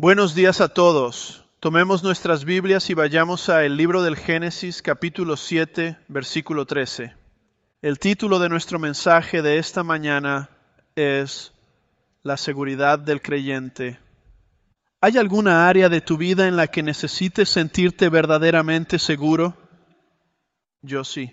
Buenos días a todos. Tomemos nuestras Biblias y vayamos al libro del Génesis, capítulo 7, versículo 13. El título de nuestro mensaje de esta mañana es La seguridad del creyente. ¿Hay alguna área de tu vida en la que necesites sentirte verdaderamente seguro? Yo sí.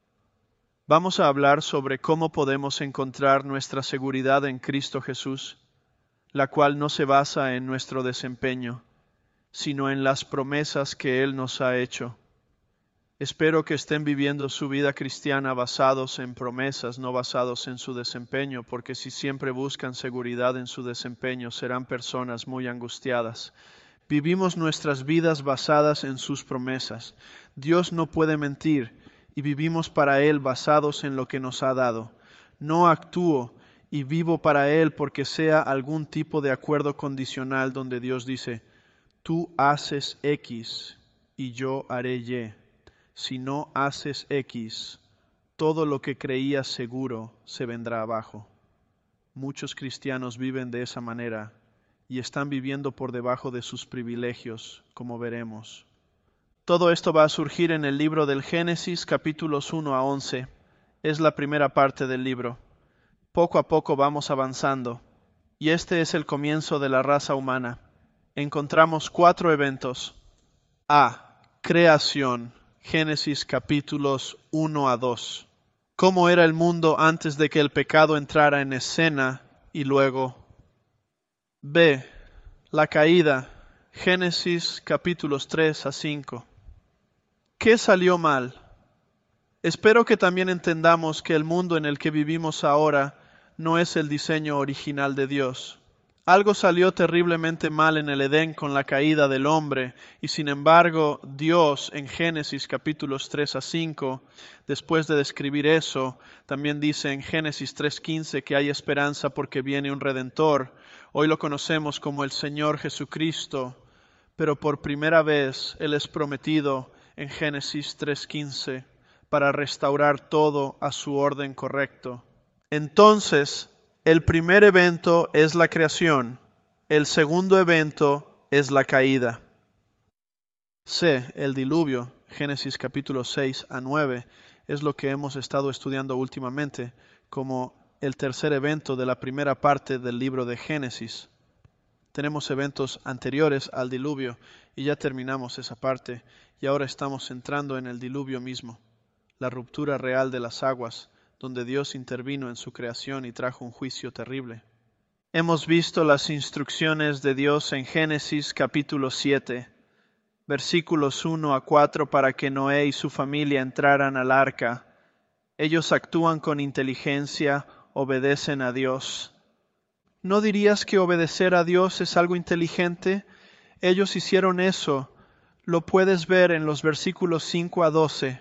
Vamos a hablar sobre cómo podemos encontrar nuestra seguridad en Cristo Jesús, la cual no se basa en nuestro desempeño, sino en las promesas que Él nos ha hecho. Espero que estén viviendo su vida cristiana basados en promesas, no basados en su desempeño, porque si siempre buscan seguridad en su desempeño, serán personas muy angustiadas. Vivimos nuestras vidas basadas en sus promesas. Dios no puede mentir y vivimos para Él basados en lo que nos ha dado. No actúo y vivo para Él porque sea algún tipo de acuerdo condicional donde Dios dice: tú haces X y yo haré Y. Si no haces X, todo lo que creías seguro se vendrá abajo. Muchos cristianos viven de esa manera y están viviendo por debajo de sus privilegios, como veremos. Todo esto va a surgir en el libro del Génesis, capítulos 1 a 11. Es la primera parte del libro. Poco a poco vamos avanzando, y este es el comienzo de la raza humana. Encontramos 4 eventos. A. Creación. Génesis capítulos 1 a 2. ¿Cómo era el mundo antes de que el pecado entrara en escena? Y luego. B. La caída. Génesis capítulos 3 a 5. ¿Qué salió mal? Espero que también entendamos que el mundo en el que vivimos ahora no es el diseño original de Dios. Algo salió terriblemente mal en el Edén con la caída del hombre, y sin embargo Dios en Génesis capítulos 3 a 5, después de describir eso, también dice en Génesis 3:15 que hay esperanza porque viene un Redentor. Hoy lo conocemos como el Señor Jesucristo, pero por primera vez Él es prometido en Génesis 3:15 para restaurar todo a su orden correcto. Entonces, el primer evento es la creación, el segundo evento es la caída. C. El diluvio, Génesis capítulo 6 a 9, es lo que hemos estado estudiando últimamente como el tercer evento de la primera parte del libro de Génesis. Tenemos eventos anteriores al diluvio y ya terminamos esa parte y ahora estamos entrando en el diluvio mismo, la ruptura real de las aguas, donde Dios intervino en su creación y trajo un juicio terrible. Hemos visto las instrucciones de Dios en Génesis capítulo 7, versículos 1 a 4 para que Noé y su familia entraran al arca. Ellos actúan con inteligencia, obedecen a Dios. ¿No dirías que obedecer a Dios es algo inteligente? Ellos hicieron eso. Lo puedes ver en los versículos 5 a 12.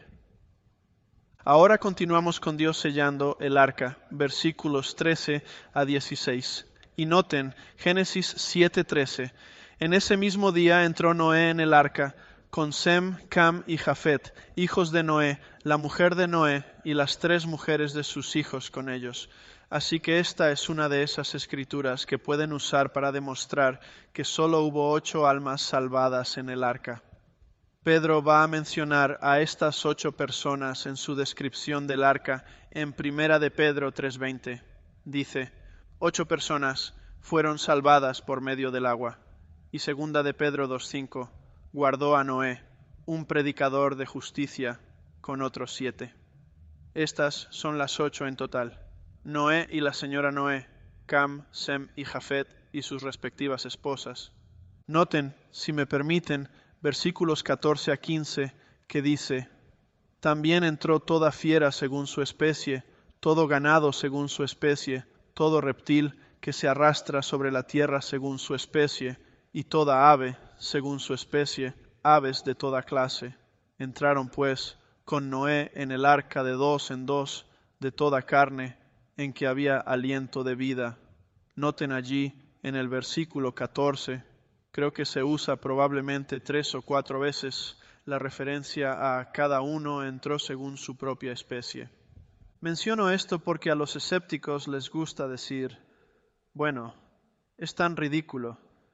Ahora continuamos con Dios sellando el arca, versículos 13 a 16. Y noten, Génesis 7:13. En ese mismo día entró Noé en el arca, con Sem, Cam y Jafet, hijos de Noé, la mujer de Noé y las 3 mujeres de sus hijos con ellos. Así que esta es una de esas escrituras que pueden usar para demostrar que solo hubo 8 almas salvadas en el arca. Pedro va a mencionar a estas 8 personas en su descripción del arca en Primera de Pedro 3:20. Dice: 8 personas fueron salvadas por medio del agua. Y Segunda de Pedro 2:5, guardó a Noé, un predicador de justicia, con otros 7. Estas son las 8 en total. Noé y la señora Noé, Cam, Sem y Jafet y sus respectivas esposas. Noten, si me permiten, versículos 14 a 15, que dice: también entró toda fiera según su especie, todo ganado según su especie, todo reptil que se arrastra sobre la tierra según su especie, y toda ave según su especie, aves de toda clase. Entraron pues con Noé en el arca de 2 en 2, de toda carne, en que había aliento de vida. Noten allí en el versículo 14, creo que se usa probablemente 3 o 4 veces la referencia a cada uno entró según su propia especie. Menciono esto porque a los escépticos les gusta decir: bueno, es tan ridículo.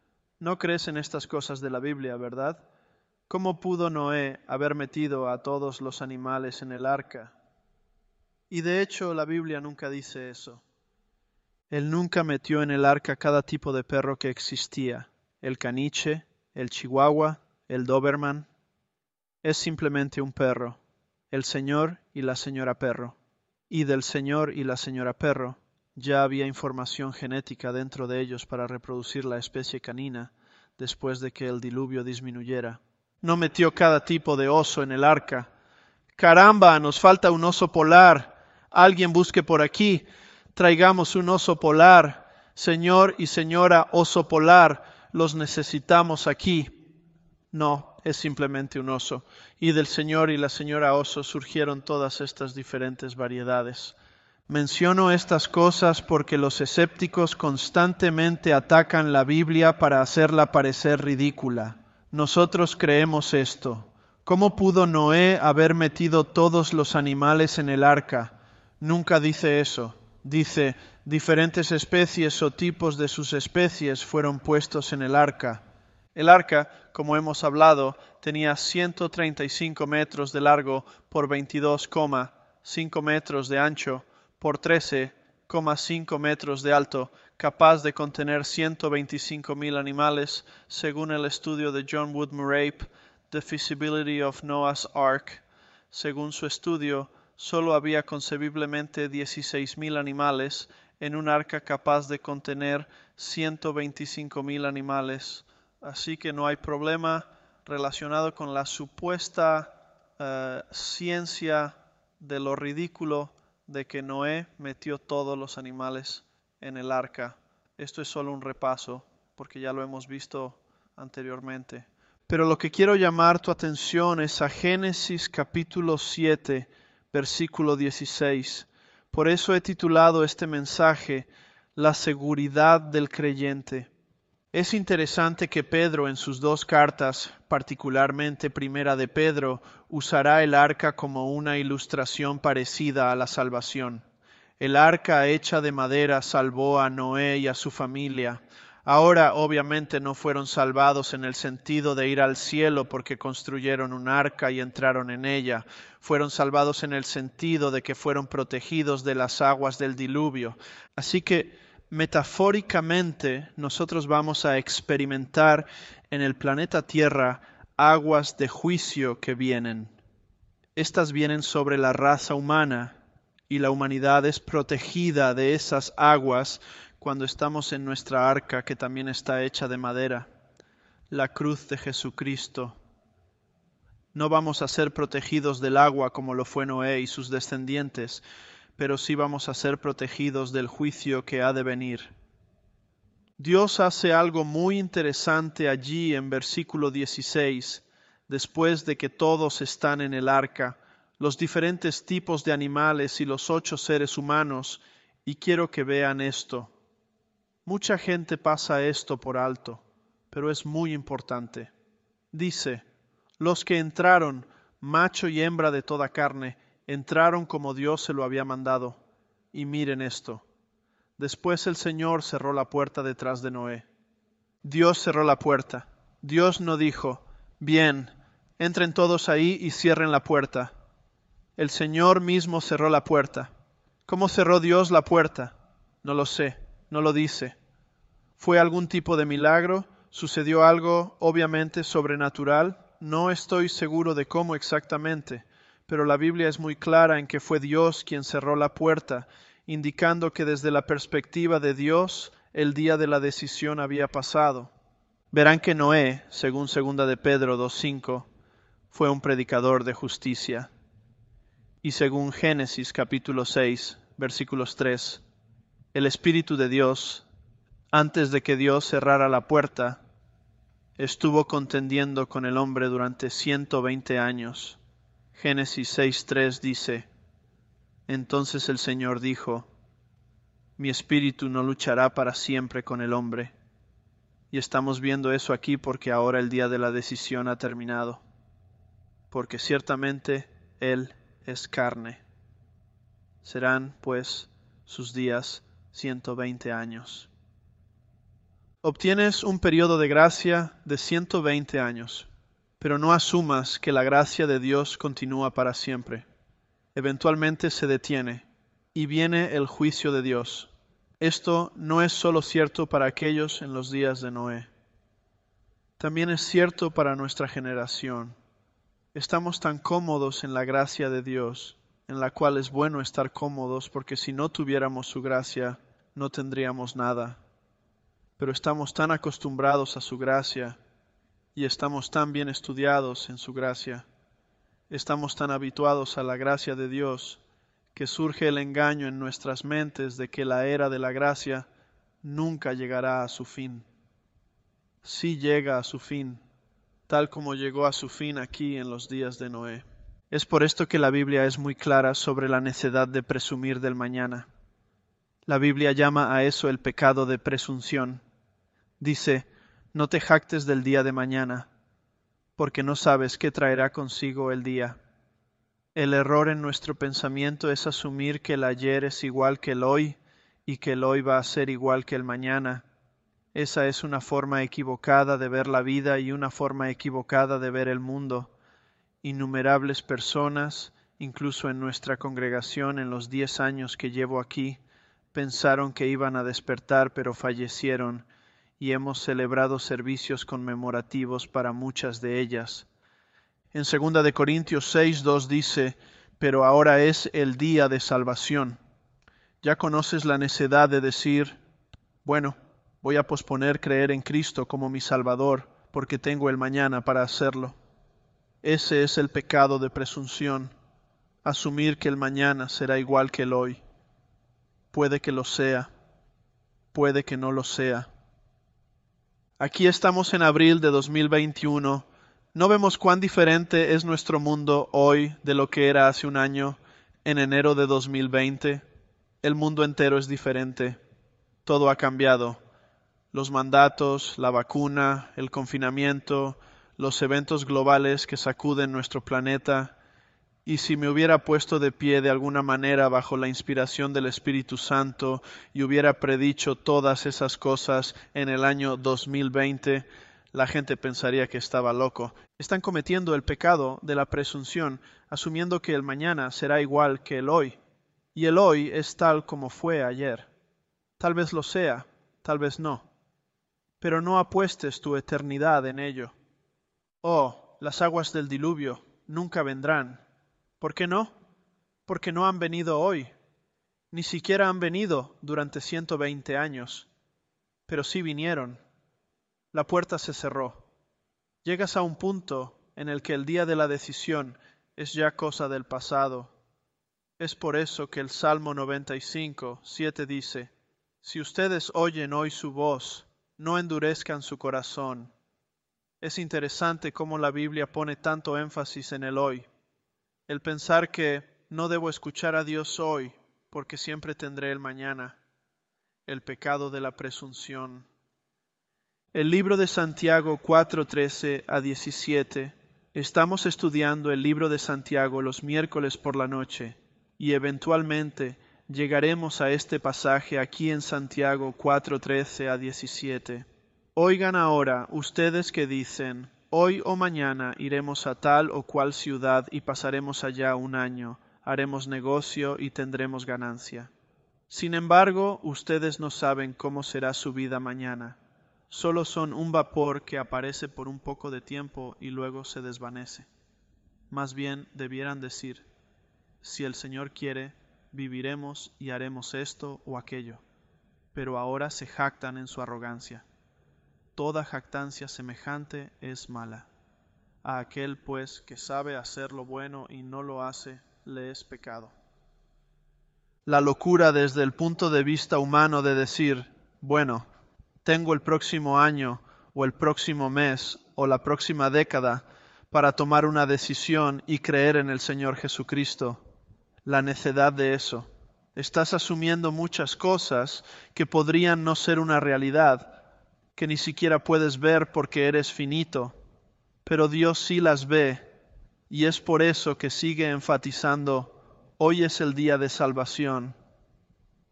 No crees en estas cosas de la Biblia, ¿verdad? ¿Cómo pudo Noé haber metido a todos los animales en el arca? Y de hecho la Biblia nunca dice eso. Él nunca metió en el arca cada tipo de perro que existía, el caniche, el chihuahua, el doberman. Es simplemente un perro, el señor y la señora perro. Y del señor y la señora perro ya había información genética dentro de ellos para reproducir la especie canina después de que el diluvio disminuyera. No metió cada tipo de oso en el arca. Caramba, nos falta un oso polar. Alguien busque por aquí. Traigamos un oso polar. Señor y señora oso polar, los necesitamos aquí. No, es simplemente un oso. Y del señor y la señora oso surgieron todas estas diferentes variedades. Menciono estas cosas porque los escépticos constantemente atacan la Biblia para hacerla parecer ridícula. Nosotros creemos esto. ¿Cómo pudo Noé haber metido todos los animales en el arca? Nunca dice eso. Dice, diferentes especies o tipos de sus especies fueron puestos en el arca. El arca, como hemos hablado, tenía 135 metros de largo por 22,5 metros de ancho por 13,5 metros de alto, capaz de contener 125,000 animales, según el estudio de John Wood Murray, The Feasibility of Noah's Ark. Según su estudio, solo había concebiblemente 16,000 animales en un arca capaz de contener 125,000 animales. Así que no hay problema relacionado con la supuesta ciencia de lo ridículo de que Noé metió todos los animales en el arca. Esto es solo un repaso, porque ya lo hemos visto anteriormente. Pero lo que quiero llamar tu atención es a Génesis capítulo 7, versículo 16. Por eso he titulado este mensaje, La seguridad del creyente. Es interesante que Pedro en sus dos cartas, particularmente Primera de Pedro, usará el arca como una ilustración parecida a la salvación. El arca hecha de madera salvó a Noé y a su familia. Ahora obviamente no fueron salvados en el sentido de ir al cielo porque construyeron un arca y entraron en ella. Fueron salvados en el sentido de que fueron protegidos de las aguas del diluvio. Así que metafóricamente, nosotros vamos a experimentar en el planeta Tierra aguas de juicio que vienen. Estas vienen sobre la raza humana y la humanidad es protegida de esas aguas cuando estamos en nuestra arca que también está hecha de madera, la cruz de Jesucristo. No vamos a ser protegidos del agua como lo fue Noé y sus descendientes, pero sí vamos a ser protegidos del juicio que ha de venir. Dios hace algo muy interesante allí en versículo 16, después de que todos están en el arca, los diferentes tipos de animales y los 8 seres humanos, y quiero que vean esto. Mucha gente pasa esto por alto, pero es muy importante. Dice, los que entraron, macho y hembra de toda carne, entraron como Dios se lo había mandado. Y miren esto. Después el Señor cerró la puerta detrás de Noé. Dios cerró la puerta. Dios no dijo, bien, entren todos ahí y cierren la puerta. El Señor mismo cerró la puerta. ¿Cómo cerró Dios la puerta? No lo sé, no lo dice. ¿Fue algún tipo de milagro? ¿Sucedió algo obviamente sobrenatural? No estoy seguro de cómo exactamente, pero la Biblia es muy clara en que fue Dios quien cerró la puerta, indicando que desde la perspectiva de Dios el día de la decisión había pasado. Verán que Noé, según 2 de Pedro 2:5, fue un predicador de justicia. Y según Génesis capítulo 6, versículos 3, el Espíritu de Dios, antes de que Dios cerrara la puerta, estuvo contendiendo con el hombre durante 120 años. Génesis 6:3 dice, entonces el Señor dijo, mi espíritu no luchará para siempre con el hombre. Y estamos viendo eso aquí porque ahora el día de la decisión ha terminado. Porque ciertamente Él es carne. Serán, pues, sus días 120 años. Obtienes un periodo de gracia de 120 años, pero no asumas que la gracia de Dios continúa para siempre. Eventualmente se detiene y viene el juicio de Dios. Esto no es solo cierto para aquellos en los días de Noé. También es cierto para nuestra generación. Estamos tan cómodos en la gracia de Dios, en la cual es bueno estar cómodos porque si no tuviéramos su gracia, no tendríamos nada. Pero estamos tan acostumbrados a su gracia y estamos tan bien estudiados en su gracia. Estamos tan habituados a la gracia de Dios que surge el engaño en nuestras mentes de que la era de la gracia nunca llegará a su fin. Sí llega a su fin, tal como llegó a su fin aquí en los días de Noé. Es por esto que la Biblia es muy clara sobre la necedad de presumir del mañana. La Biblia llama a eso el pecado de presunción. Dice, no te jactes del día de mañana, porque no sabes qué traerá consigo el día. El error en nuestro pensamiento es asumir que el ayer es igual que el hoy y que el hoy va a ser igual que el mañana. Esa es una forma equivocada de ver la vida y una forma equivocada de ver el mundo. Innumerables personas, incluso en nuestra congregación en los 10 años que llevo aquí, pensaron que iban a despertar pero fallecieron, y hemos celebrado servicios conmemorativos para muchas de ellas. En 2 de Corintios 6:2 dice, pero ahora es el día de salvación. Ya conoces la necedad de decir, bueno, voy a posponer creer en Cristo como mi Salvador, porque tengo el mañana para hacerlo. Ese es el pecado de presunción, asumir que el mañana será igual que el hoy. Puede que lo sea, puede que no lo sea. Aquí estamos en abril de 2021. ¿No vemos cuán diferente es nuestro mundo hoy de lo que era hace un año, en enero de 2020? El mundo entero es diferente. Todo ha cambiado. Los mandatos, la vacuna, el confinamiento, los eventos globales que sacuden nuestro planeta. Y si me hubiera puesto de pie de alguna manera bajo la inspiración del Espíritu Santo y hubiera predicho todas esas cosas en el año 2020, la gente pensaría que estaba loco. Están cometiendo el pecado de la presunción, asumiendo que el mañana será igual que el hoy. Y el hoy es tal como fue ayer. Tal vez lo sea, tal vez no. Pero no apuestes tu eternidad en ello. Oh, las aguas del diluvio nunca vendrán. ¿Por qué no? Porque no han venido hoy, ni siquiera han venido durante 120 años, pero sí vinieron. La puerta se cerró. Llegas a un punto en el que el día de la decisión es ya cosa del pasado. Es por eso que el Salmo 95:7 dice, si ustedes oyen hoy su voz, no endurezcan su corazón. Es interesante cómo la Biblia pone tanto énfasis en el hoy. El pensar que no debo escuchar a Dios hoy porque siempre tendré el mañana. El pecado de la presunción. El libro de Santiago 4:13-17. Estamos estudiando el libro de Santiago los miércoles por la noche y eventualmente llegaremos a este pasaje aquí en Santiago 4:13-17. Oigan ahora ustedes que dicen, hoy o mañana iremos a tal o cual ciudad y pasaremos allá un año, haremos negocio y tendremos ganancia. Sin embargo, ustedes no saben cómo será su vida mañana. Solo son un vapor que aparece por un poco de tiempo y luego se desvanece. Más bien debieran decir, si el Señor quiere, viviremos y haremos esto o aquello. Pero ahora se jactan en su arrogancia. Toda jactancia semejante es mala. A aquel, pues, que sabe hacer lo bueno y no lo hace, le es pecado. La locura desde el punto de vista humano de decir, bueno, tengo el próximo año o el próximo mes o la próxima década para tomar una decisión y creer en el Señor Jesucristo. La necedad de eso. Estás asumiendo muchas cosas que podrían no ser una realidad, que ni siquiera puedes ver porque eres finito, pero Dios sí las ve, y es por eso que sigue enfatizando, hoy es el día de salvación.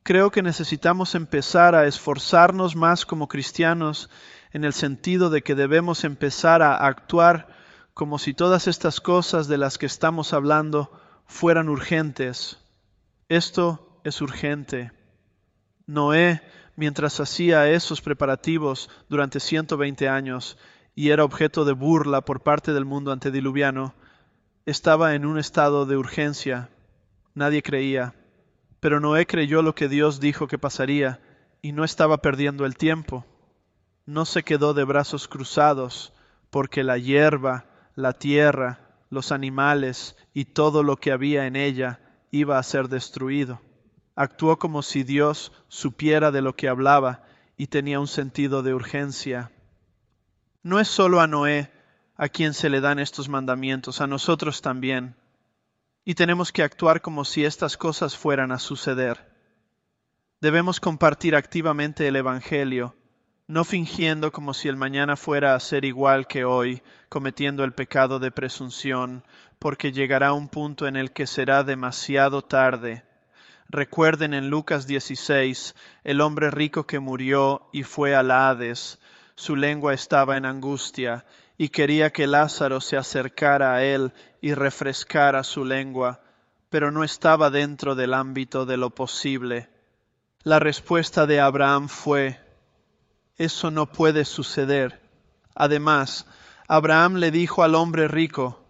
Creo que necesitamos empezar a esforzarnos más como cristianos en el sentido de que debemos empezar a actuar como si todas estas cosas de las que estamos hablando fueran urgentes. Esto es urgente. Noé, mientras hacía esos preparativos durante 120 años y era objeto de burla por parte del mundo antediluviano, estaba en un estado de urgencia. Nadie creía. Pero Noé creyó lo que Dios dijo que pasaría y no estaba perdiendo el tiempo. No se quedó de brazos cruzados porque la hierba, la tierra, los animales y todo lo que había en ella iba a ser destruido. Actuó como si Dios supiera de lo que hablaba y tenía un sentido de urgencia. No es solo a Noé a quien se le dan estos mandamientos, a nosotros también. Y tenemos que actuar como si estas cosas fueran a suceder. Debemos compartir activamente el Evangelio, no fingiendo como si el mañana fuera a ser igual que hoy, cometiendo el pecado de presunción, porque llegará un punto en el que será demasiado tarde. Recuerden en Lucas 16, el hombre rico que murió y fue al Hades. Su lengua estaba en angustia y quería que Lázaro se acercara a él y refrescara su lengua, pero no estaba dentro del ámbito de lo posible. La respuesta de Abraham fue: eso no puede suceder. Además, Abraham le dijo al hombre rico: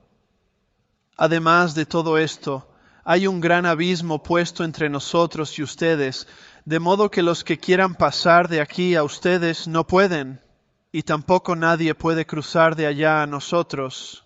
además de todo esto, hay un gran abismo puesto entre nosotros y ustedes, de modo que los que quieran pasar de aquí a ustedes no pueden, y tampoco nadie puede cruzar de allá a nosotros.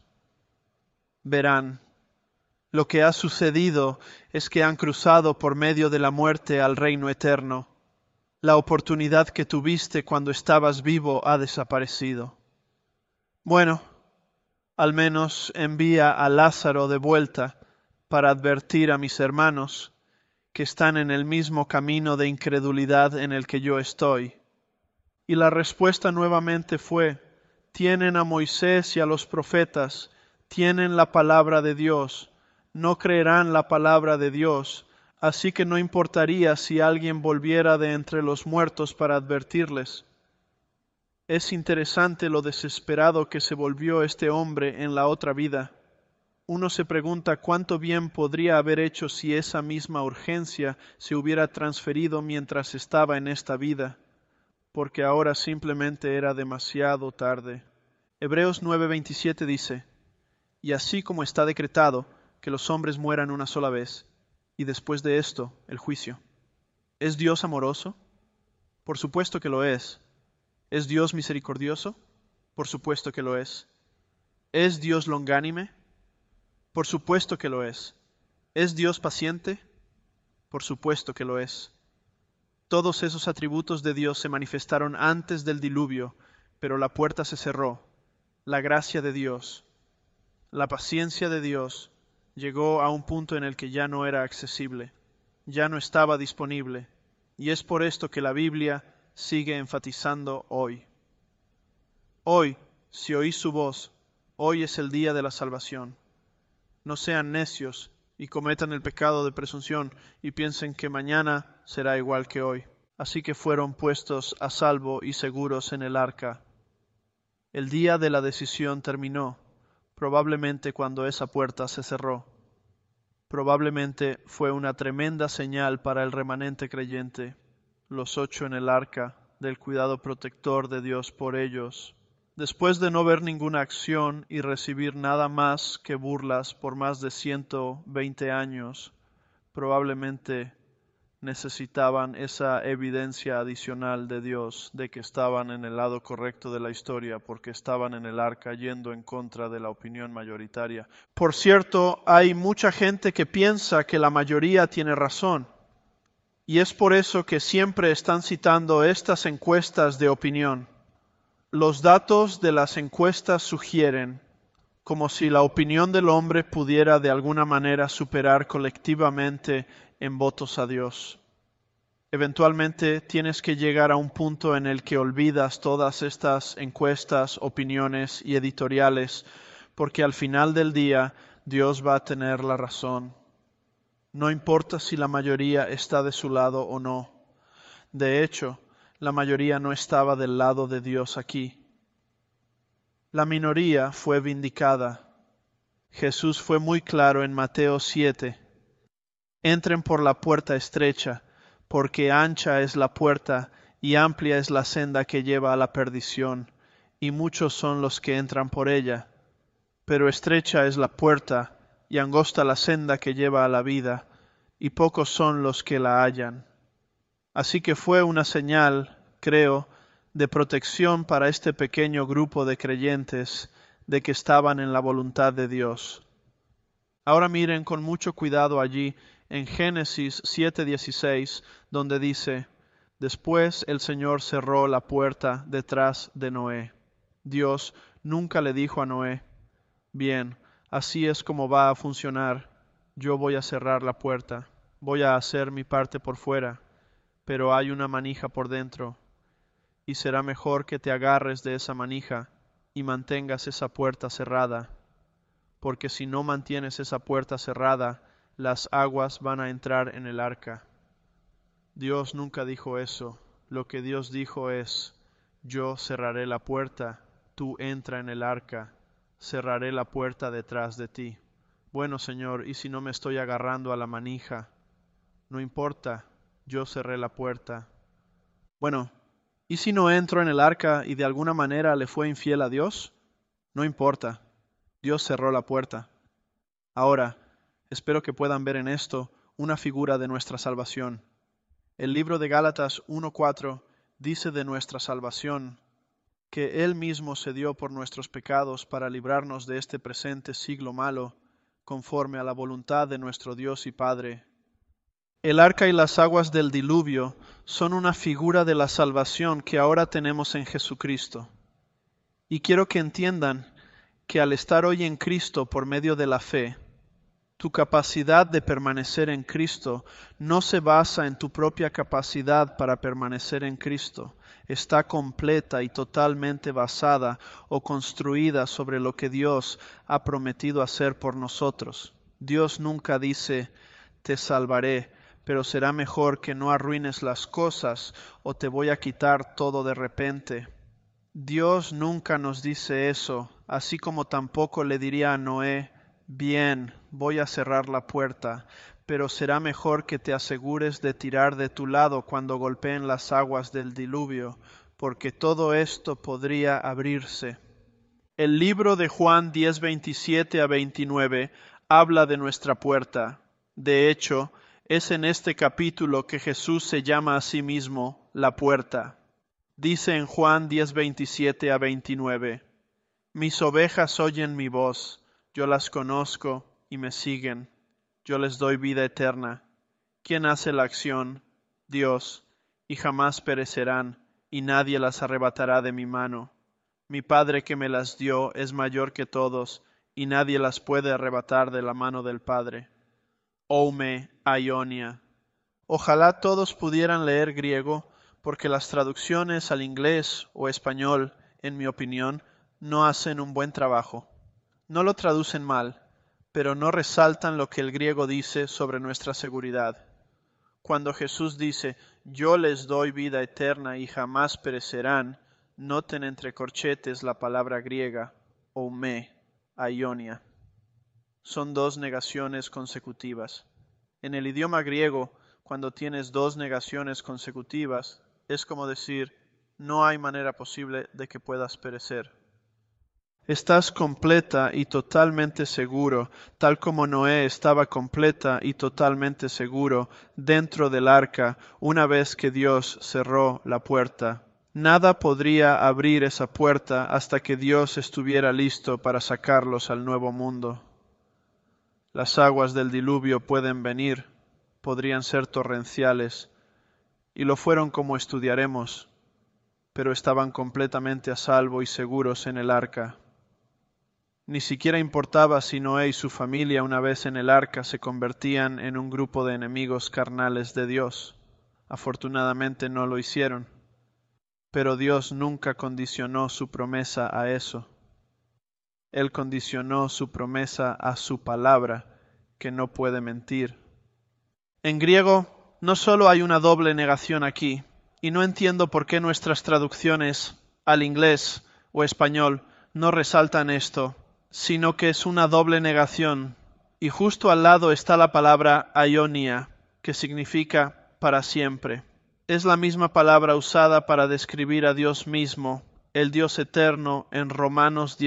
Verán, lo que ha sucedido es que han cruzado por medio de la muerte al reino eterno. La oportunidad que tuviste cuando estabas vivo ha desaparecido. Bueno, al menos envía a Lázaro de vuelta para advertir a mis hermanos que están en el mismo camino de incredulidad en el que yo estoy. Y la respuesta nuevamente fue: tienen a Moisés y a los profetas, tienen la palabra de Dios, no creerán la palabra de Dios, así que no importaría si alguien volviera de entre los muertos para advertirles. Es interesante lo desesperado que se volvió este hombre en la otra vida. Uno se pregunta cuánto bien podría haber hecho si esa misma urgencia se hubiera transferido mientras estaba en esta vida, porque ahora simplemente era demasiado tarde. Hebreos 9:27 dice: y así como está decretado que los hombres mueran una sola vez, y después de esto el juicio. ¿Es Dios amoroso? Por supuesto que lo es. ¿Es Dios misericordioso? Por supuesto que lo es. ¿Es Dios longánime? Por supuesto que lo es. ¿Es Dios paciente? Por supuesto que lo es. Todos esos atributos de Dios se manifestaron antes del diluvio, pero la puerta se cerró. La gracia de Dios, la paciencia de Dios llegó a un punto en el que ya no era accesible, ya no estaba disponible, y es por esto que la Biblia sigue enfatizando hoy. Hoy, si oís su voz, hoy es el día de la salvación. No sean necios y cometan el pecado de presunción y piensen que mañana será igual que hoy. Así que fueron puestos a salvo y seguros en el arca. El día de la decisión terminó, probablemente cuando esa puerta se cerró. Probablemente fue una tremenda señal para el remanente creyente, los 8 en el arca, del cuidado protector de Dios por ellos. Después de no ver ninguna acción y recibir nada más que burlas por más de 120 años, probablemente necesitaban esa evidencia adicional de Dios de que estaban en el lado correcto de la historia porque estaban en el arca yendo en contra de la opinión mayoritaria. Por cierto, hay mucha gente que piensa que la mayoría tiene razón y es por eso que siempre están citando estas encuestas de opinión. Los datos de las encuestas sugieren como si la opinión del hombre pudiera de alguna manera superar colectivamente en votos a Dios. Eventualmente tienes que llegar a un punto en el que olvidas todas estas encuestas, opiniones y editoriales, porque al final del día Dios va a tener la razón. No importa si la mayoría está de su lado o no. De hecho, la mayoría no estaba del lado de Dios aquí. La minoría fue vindicada. Jesús fue muy claro en Mateo 7. Entren por la puerta estrecha, porque ancha es la puerta y amplia es la senda que lleva a la perdición, y muchos son los que entran por ella. Pero estrecha es la puerta y angosta la senda que lleva a la vida, y pocos son los que la hallan. Así que fue una señal, creo, de protección para este pequeño grupo de creyentes de que estaban en la voluntad de Dios. Ahora miren con mucho cuidado allí en Génesis 7:16, donde dice: Después el Señor cerró la puerta detrás de Noé. Dios nunca le dijo a Noé: Bien, así es como va a funcionar. Yo voy a cerrar la puerta, voy a hacer mi parte por fuera, pero hay una manija por dentro, y será mejor que te agarres de esa manija y mantengas esa puerta cerrada, porque si no mantienes esa puerta cerrada, las aguas van a entrar en el arca. Dios nunca dijo eso. Lo que Dios dijo es: yo cerraré la puerta, tú entra en el arca, cerraré la puerta detrás de ti. Bueno, Señor, ¿y si no me estoy agarrando a la manija? No importa, yo cerré la puerta. Bueno, ¿y si no entro en el arca y de alguna manera le fue infiel a Dios? No importa, Dios cerró la puerta. Ahora, espero que puedan ver en esto una figura de nuestra salvación. El libro de Gálatas 1:4 dice de nuestra salvación que Él mismo se dio por nuestros pecados para librarnos de este presente siglo malo, conforme a la voluntad de nuestro Dios y Padre. El arca y las aguas del diluvio son una figura de la salvación que ahora tenemos en Jesucristo. Y quiero que entiendan que al estar hoy en Cristo por medio de la fe, tu capacidad de permanecer en Cristo no se basa en tu propia capacidad para permanecer en Cristo. Está completa y totalmente basada o construida sobre lo que Dios ha prometido hacer por nosotros. Dios nunca dice: te salvaré, pero será mejor que no arruines las cosas o te voy a quitar todo de repente. Dios nunca nos dice eso, así como tampoco le diría a Noé: bien, voy a cerrar la puerta, pero será mejor que te asegures de tirar de tu lado cuando golpeen las aguas del diluvio, porque todo esto podría abrirse. El libro de Juan 10:27-29 habla de nuestra puerta. De hecho, es en este capítulo que Jesús se llama a sí mismo la puerta. Dice en Juan 10:27-29, mis ovejas oyen mi voz, yo las conozco y me siguen, yo les doy vida eterna. ¿Quién hace la acción? Dios, y jamás perecerán, y nadie las arrebatará de mi mano. Mi Padre que me las dio es mayor que todos, y nadie las puede arrebatar de la mano del Padre. Oume Aionia. Ojalá todos pudieran leer griego, porque las traducciones al inglés o español, en mi opinión, no hacen un buen trabajo. No lo traducen mal, pero no resaltan lo que el griego dice sobre nuestra seguridad. Cuando Jesús dice: yo les doy vida eterna y jamás perecerán, noten entre corchetes la palabra griega, oume, aionia. Son dos negaciones consecutivas. En el idioma griego, cuando tienes dos negaciones consecutivas, es como decir: no hay manera posible de que puedas perecer. Estás completa y totalmente seguro, tal como Noé estaba completa y totalmente seguro dentro del arca una vez que Dios cerró la puerta. Nada podría abrir esa puerta hasta que Dios estuviera listo para sacarlos al nuevo mundo. Las aguas del diluvio pueden venir, podrían ser torrenciales, y lo fueron como estudiaremos, pero estaban completamente a salvo y seguros en el arca. Ni siquiera importaba si Noé y su familia, una vez en el arca, se convertían en un grupo de enemigos carnales de Dios. Afortunadamente no lo hicieron, pero Dios nunca condicionó su promesa a eso. Él condicionó su promesa a su palabra, que no puede mentir. En griego no solo hay una doble negación aquí, y no entiendo por qué nuestras traducciones al inglés o español no resaltan esto, sino que es una doble negación, y justo al lado está la palabra aionia, que significa para siempre. Es la misma palabra usada para describir a Dios mismo, el Dios eterno, en Romanos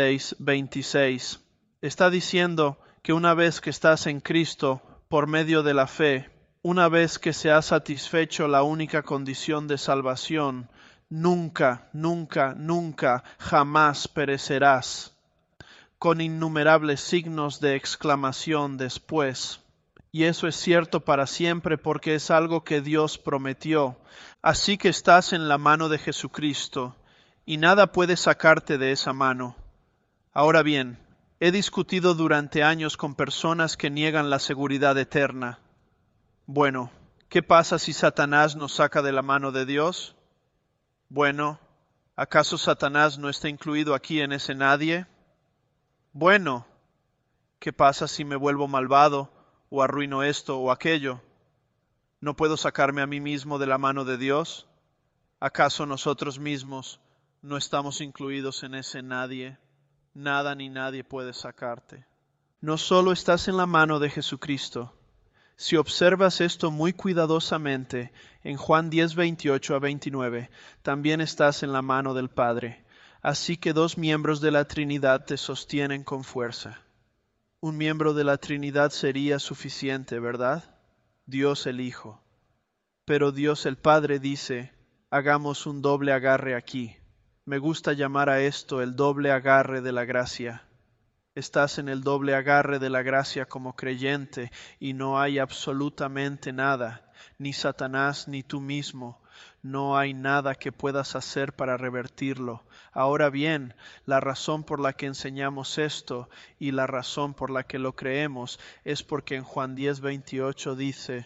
16:26. Está diciendo que una vez que estás en Cristo, por medio de la fe, una vez que se ha satisfecho la única condición de salvación, nunca, nunca, nunca, jamás perecerás, con innumerables signos de exclamación después. Y eso es cierto para siempre porque es algo que Dios prometió. Así que estás en la mano de Jesucristo y nada puede sacarte de esa mano. Ahora bien, he discutido durante años con personas que niegan la seguridad eterna. Bueno, ¿qué pasa si Satanás nos saca de la mano de Dios? Bueno, ¿acaso Satanás no está incluido aquí en ese nadie? Bueno, ¿qué pasa si me vuelvo malvado o arruino esto o aquello? ¿No puedo sacarme a mí mismo de la mano de Dios? ¿Acaso nosotros mismos no estamos incluidos en ese nadie? Nada ni nadie puede sacarte. No solo estás en la mano de Jesucristo. Si observas esto muy cuidadosamente, en Juan 10:28-29, también estás en la mano del Padre. Así que dos miembros de la Trinidad te sostienen con fuerza. Un miembro de la Trinidad sería suficiente, ¿verdad? Dios el Hijo. Pero Dios el Padre dice, hagamos un doble agarre aquí. Me gusta llamar a esto el doble agarre de la gracia. Estás en el doble agarre de la gracia como creyente y no hay absolutamente nada, ni Satanás ni tú mismo. No hay nada que puedas hacer para revertirlo. Ahora bien, la razón por la que enseñamos esto y la razón por la que lo creemos es porque en Juan 10:28 dice,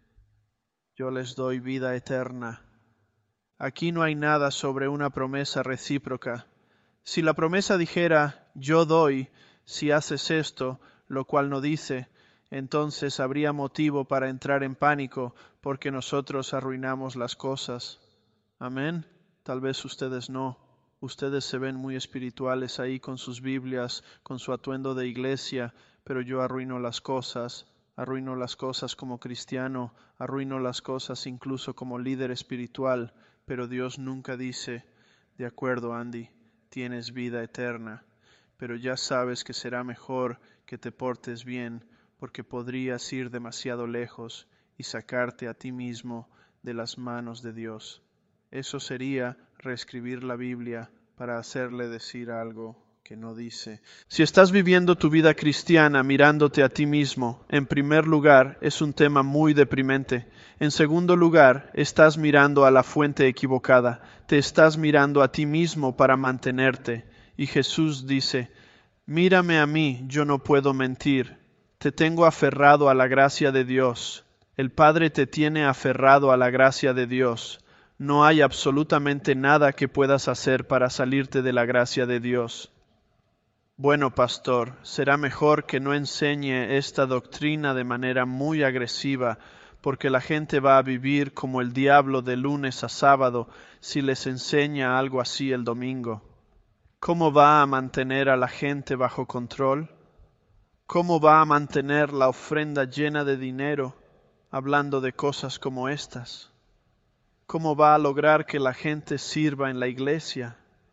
yo les doy vida eterna. Aquí no hay nada sobre una promesa recíproca. Si la promesa dijera, yo doy, si haces esto, lo cual no dice, entonces habría motivo para entrar en pánico porque nosotros arruinamos las cosas. Amén. Tal vez ustedes no. Ustedes se ven muy espirituales ahí con sus Biblias, con su atuendo de iglesia, pero yo arruino las cosas como cristiano, arruino las cosas incluso como líder espiritual, pero Dios nunca dice, de acuerdo, Andy, tienes vida eterna, pero ya sabes que será mejor que te portes bien, porque podrías ir demasiado lejos y sacarte a ti mismo de las manos de Dios. Eso sería reescribir la Biblia para hacerle decir algo que no dice. Si estás viviendo tu vida cristiana mirándote a ti mismo, en primer lugar, es un tema muy deprimente. En segundo lugar, estás mirando a la fuente equivocada. Te estás mirando a ti mismo para mantenerte. Y Jesús dice, mírame a mí, yo no puedo mentir. Te tengo aferrado a la gracia de Dios. El Padre te tiene aferrado a la gracia de Dios. No hay absolutamente nada que puedas hacer para salirte de la gracia de Dios. Bueno, pastor, será mejor que no enseñe esta doctrina de manera muy agresiva, porque la gente va a vivir como el diablo de lunes a sábado si les enseña algo así el domingo. ¿Cómo va a mantener a la gente bajo control? ¿Cómo va a mantener la ofrenda llena de dinero hablando de cosas como estas? ¿Cómo va a lograr que la gente sirva en la iglesia?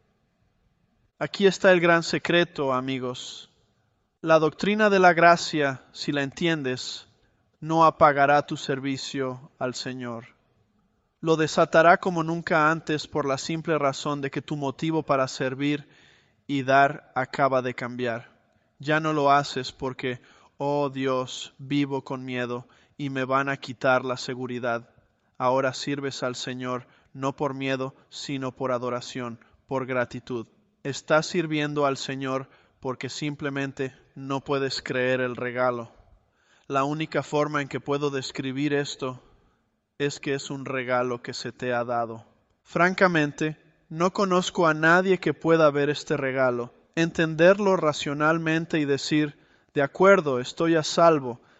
Aquí está el gran secreto, amigos. La doctrina de la gracia, si la entiendes, no apagará tu servicio al Señor. Lo desatará como nunca antes por la simple razón de que tu motivo para servir y dar acaba de cambiar. Ya no lo haces porque, oh Dios, vivo con miedo y me van a quitar la seguridad. Ahora sirves al Señor no por miedo, sino por adoración, por gratitud. Estás sirviendo al Señor porque simplemente no puedes creer el regalo. La única forma en que puedo describir esto es que es un regalo que se te ha dado. Francamente, no conozco a nadie que pueda ver este regalo, entenderlo racionalmente y decir, de acuerdo, estoy a salvo,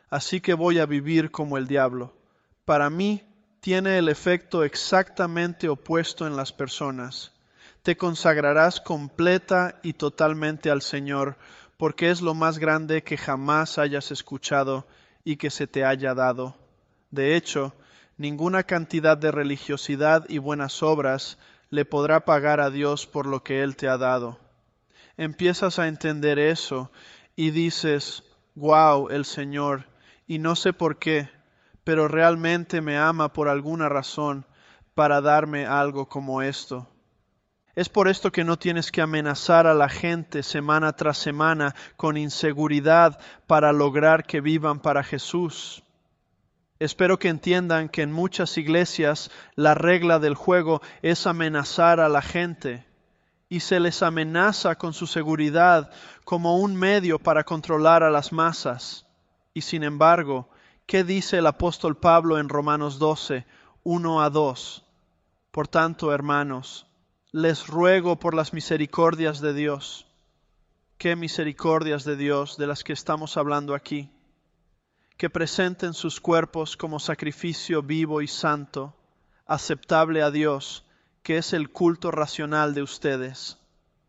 así que voy a vivir como el diablo. Para mí, tiene el efecto exactamente opuesto en las personas. Te consagrarás completa y totalmente al Señor, porque es lo más grande que jamás hayas escuchado y que se te haya dado. De hecho, ninguna cantidad de religiosidad y buenas obras le podrá pagar a Dios por lo que Él te ha dado. Empiezas a entender eso y dices, wow, el Señor, y no sé por qué, pero realmente me ama por alguna razón para darme algo como esto. Es por esto que no tienes que amenazar a la gente semana tras semana con inseguridad para lograr que vivan para Jesús. Espero que entiendan que en muchas iglesias la regla del juego es amenazar a la gente y se les amenaza con su seguridad como un medio para controlar a las masas. Y sin embargo, ¿qué dice el apóstol Pablo en Romanos 12, 1-2? Por tanto, hermanos, les ruego por las misericordias de Dios. ¿Qué misericordias de Dios de las que estamos hablando aquí? Que presenten sus cuerpos como sacrificio vivo y santo, aceptable a Dios, que es el culto racional de ustedes.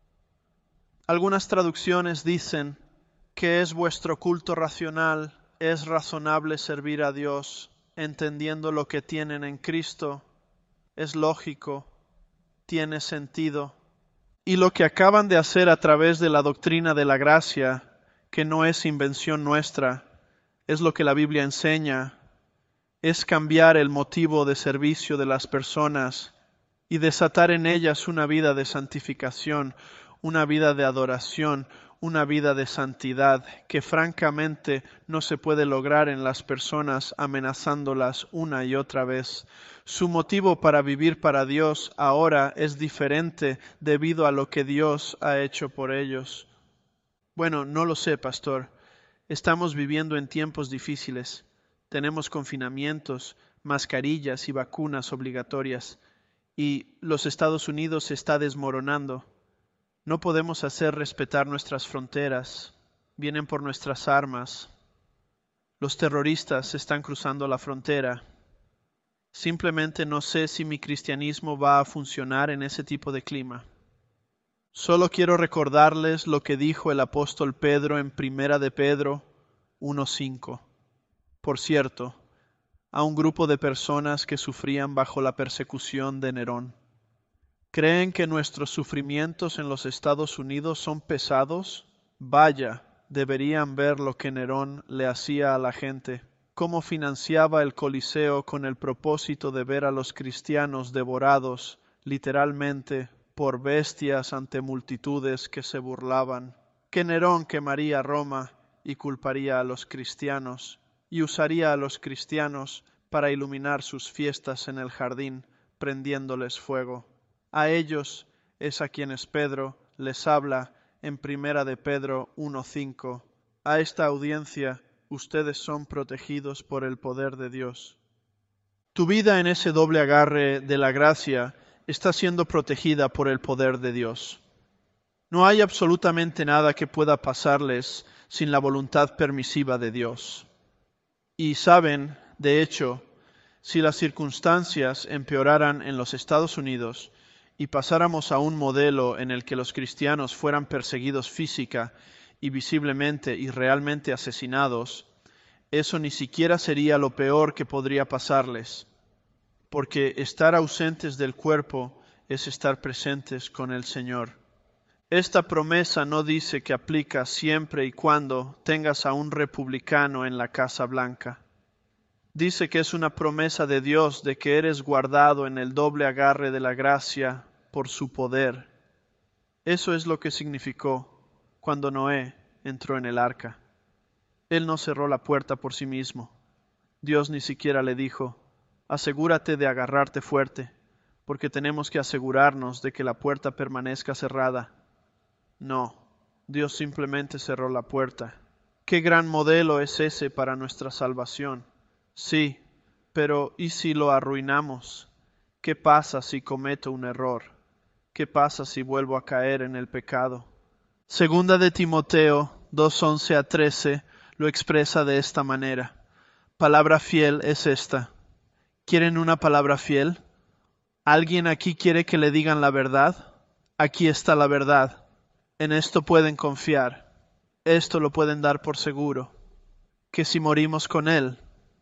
Algunas traducciones dicen que es vuestro culto racional, es razonable servir a Dios, entendiendo lo que tienen en Cristo, es lógico, tiene sentido. Y lo que acaban de hacer a través de la doctrina de la gracia, que no es invención nuestra, es lo que la Biblia enseña, es cambiar el motivo de servicio de las personas y desatar en ellas una vida de santificación, una vida de adoración, una vida de santidad que francamente no se puede lograr en las personas amenazándolas una y otra vez. Su motivo para vivir para Dios ahora es diferente debido a lo que Dios ha hecho por ellos. Bueno, no lo sé, pastor. Estamos viviendo en tiempos difíciles. Tenemos confinamientos, mascarillas y vacunas obligatorias. Y los Estados Unidos se está desmoronando. No podemos hacer respetar nuestras fronteras. Vienen por nuestras armas. Los terroristas están cruzando la frontera. Simplemente no sé si mi cristianismo va a funcionar en ese tipo de clima. Solo quiero recordarles lo que dijo el apóstol Pedro en Primera de Pedro 1:5. Por cierto, a un grupo de personas que sufrían bajo la persecución de Nerón. ¿Creen que nuestros sufrimientos en los Estados Unidos son pesados? Vaya, deberían ver lo que Nerón le hacía a la gente, cómo financiaba el Coliseo con el propósito de ver a los cristianos devorados, literalmente, por bestias ante multitudes que se burlaban, que Nerón quemaría Roma y culparía a los cristianos, y usaría a los cristianos para iluminar sus fiestas en el jardín, prendiéndoles fuego. A ellos es a quienes Pedro les habla en Primera de Pedro 1:5. A esta audiencia ustedes son protegidos por el poder de Dios. Tu vida en ese doble agarre de la gracia está siendo protegida por el poder de Dios. No hay absolutamente nada que pueda pasarles sin la voluntad permisiva de Dios. Y saben, de hecho, si las circunstancias empeoraran en los Estados Unidos y pasáramos a un modelo en el que los cristianos fueran perseguidos física y visiblemente y realmente asesinados, eso ni siquiera sería lo peor que podría pasarles, porque estar ausentes del cuerpo es estar presentes con el Señor. Esta promesa no dice que aplica siempre y cuando tengas a un republicano en la Casa Blanca. Dice que es una promesa de Dios de que eres guardado en el doble agarre de la gracia por su poder. Eso es lo que significó cuando Noé entró en el arca. Él no cerró la puerta por sí mismo. Dios ni siquiera le dijo, asegúrate de agarrarte fuerte, porque tenemos que asegurarnos de que la puerta permanezca cerrada. No, Dios simplemente cerró la puerta. ¿Qué gran modelo es ese para nuestra salvación? Sí, pero ¿y si lo arruinamos? ¿Qué pasa si cometo un error? ¿Qué pasa si vuelvo a caer en el pecado? Segunda de Timoteo 2:11-13 lo expresa de esta manera. Palabra fiel es esta. ¿Quieren una palabra fiel? ¿Alguien aquí quiere que le digan la verdad? Aquí está la verdad. En esto pueden confiar. Esto lo pueden dar por seguro. Que si morimos con Él,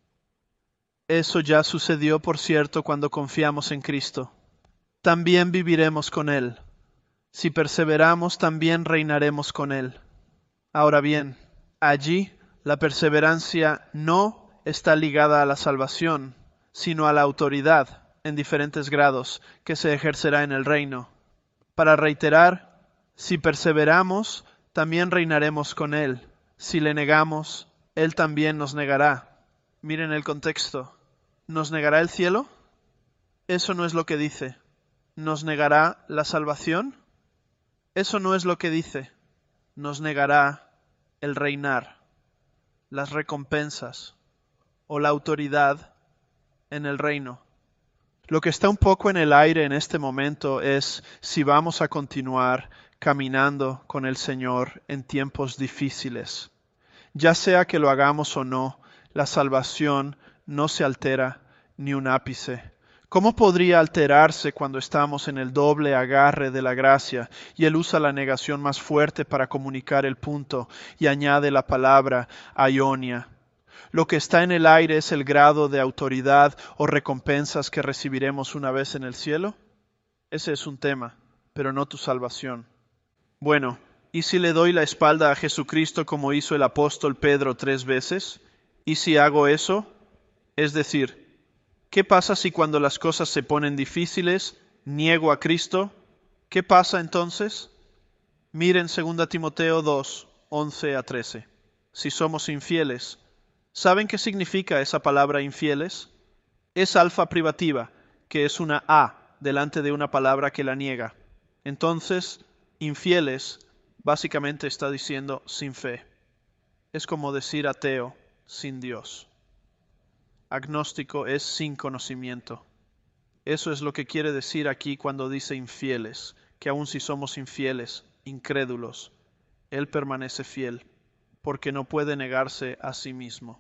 eso ya sucedió, por cierto, cuando confiamos en Cristo. También viviremos con Él. Si perseveramos, también reinaremos con Él. Ahora bien, allí la perseverancia no está ligada a la salvación, sino a la autoridad en diferentes grados que se ejercerá en el reino. Para reiterar, si perseveramos, también reinaremos con Él. Si le negamos, Él también nos negará. Miren el contexto. ¿Nos negará el cielo? Eso no es lo que dice. ¿Nos negará la salvación? Eso no es lo que dice. Nos negará el reinar, las recompensas o la autoridad en el reino. Lo que está un poco en el aire en este momento es si vamos a continuar caminando con el Señor en tiempos difíciles. Ya sea que lo hagamos o no, la salvación no se altera ni un ápice. ¿Cómo podría alterarse cuando estamos en el doble agarre de la gracia y Él usa la negación más fuerte para comunicar el punto y añade la palabra aionia? Lo que está en el aire es el grado de autoridad o recompensas que recibiremos una vez en el cielo. Ese es un tema, pero no tu salvación. Bueno, ¿y si le doy la espalda a Jesucristo como hizo el apóstol Pedro 3 veces? ¿Y si hago eso? Es decir, ¿qué pasa si cuando las cosas se ponen difíciles niego a Cristo? ¿Qué pasa entonces? Miren 2 Timoteo 2, 11 a 13. Si somos infieles, ¿saben qué significa esa palabra infieles? Es alfa privativa, que es una A delante de una palabra que la niega. Entonces, infieles básicamente está diciendo sin fe. Es como decir ateo, sin Dios. Agnóstico es sin conocimiento. Eso es lo que quiere decir aquí cuando dice infieles, que aun si somos infieles, incrédulos, Él permanece fiel, porque no puede negarse a sí mismo.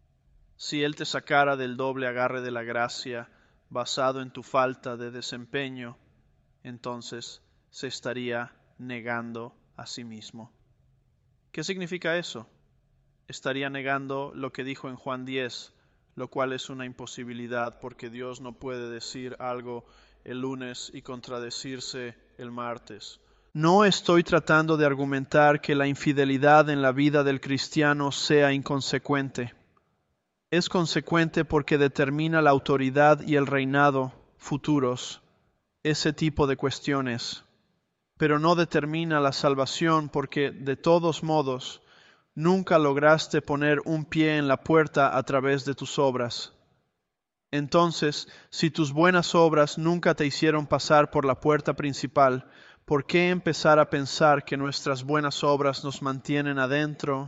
Si Él te sacara del doble agarre de la gracia, basado en tu falta de desempeño, entonces se estaría negando a sí mismo. ¿Qué significa eso? Estaría negando lo que dijo en Juan 10, lo cual es una imposibilidad porque Dios no puede decir algo el lunes y contradecirse el martes. No estoy tratando de argumentar que la infidelidad en la vida del cristiano sea inconsecuente. Es consecuente porque determina la autoridad y el reinado futuros, ese tipo de cuestiones, pero no determina la salvación porque de todos modos nunca lograste poner un pie en la puerta a través de tus obras. Entonces, si tus buenas obras nunca te hicieron pasar por la puerta principal, ¿por qué empezar a pensar que nuestras buenas obras nos mantienen adentro?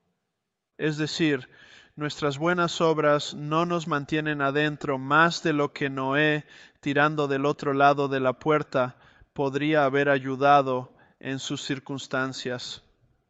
Es decir, nuestras buenas obras no nos mantienen adentro más de lo que Noé, tirando del otro lado de la puerta, podría haber ayudado en sus circunstancias.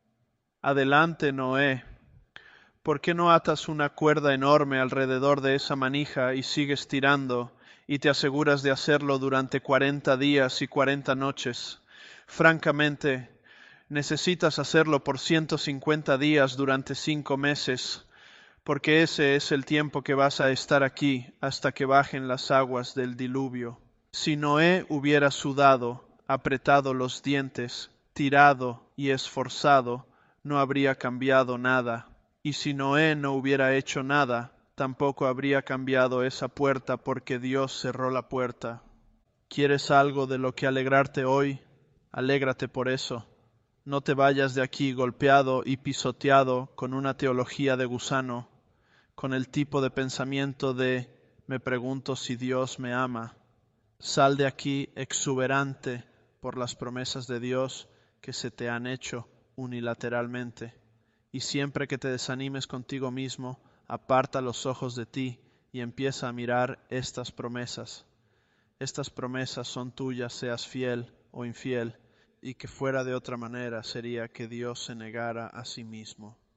Adelante, Noé. ¿Por qué no atas una cuerda enorme alrededor de esa manija y sigues tirando y te aseguras de hacerlo durante 40 días y 40 noches? Francamente, necesitas hacerlo por 150 días durante 5 meses, porque ese es el tiempo que vas a estar aquí hasta que bajen las aguas del diluvio. Si Noé hubiera sudado, apretado los dientes, tirado y esforzado, no habría cambiado nada. Y si Noé no hubiera hecho nada, tampoco habría cambiado esa puerta porque Dios cerró la puerta. ¿Quieres algo de lo que alegrarte hoy? Alégrate por eso. No te vayas de aquí golpeado y pisoteado con una teología de gusano, con el tipo de pensamiento de me pregunto si Dios me ama. Sal de aquí exuberante por las promesas de Dios que se te han hecho unilateralmente. Y siempre que te desanimes contigo mismo, aparta los ojos de ti y empieza a mirar estas promesas. Estas promesas son tuyas, seas fiel o infiel, y que fuera de otra manera sería que Dios se negara a sí mismo.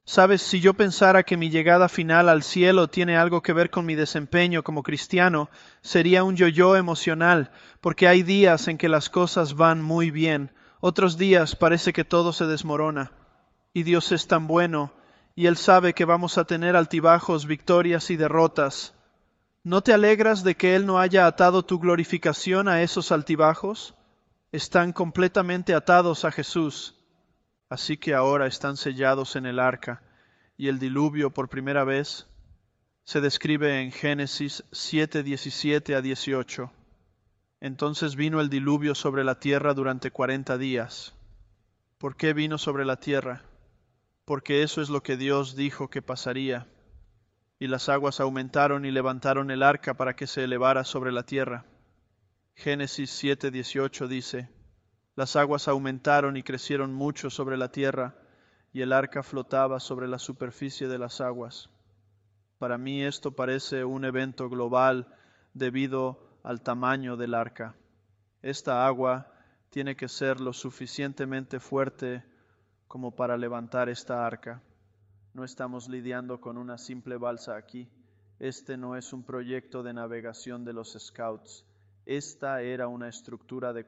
Sabes, si yo pensara que mi llegada final al cielo tiene algo que ver con mi desempeño como cristiano, sería un yo-yo emocional, porque hay días en que las cosas van muy bien, otros días parece que todo se desmorona. Y Dios es tan bueno, y Él sabe que vamos a tener altibajos, victorias y derrotas. ¿No te alegras de que Él no haya atado tu glorificación a esos altibajos? Están completamente atados a Jesús. Así que ahora están sellados en el arca, y el diluvio por primera vez se describe en Génesis 7:17 a 18. Entonces vino el diluvio sobre la tierra durante 40 días. ¿Por qué vino sobre la tierra? Porque eso es lo que Dios dijo que pasaría. Y las aguas aumentaron y levantaron el arca para que se elevara sobre la tierra. Génesis 7:18 dice: Las aguas aumentaron y crecieron mucho sobre la tierra, y el arca flotaba sobre la superficie de las aguas. Para mí esto parece un evento global debido al tamaño del arca. Esta agua tiene que ser lo suficientemente fuerte como para levantar esta arca. No estamos lidiando con una simple balsa aquí. Este no es un proyecto de navegación de los Scouts. Esta era una estructura de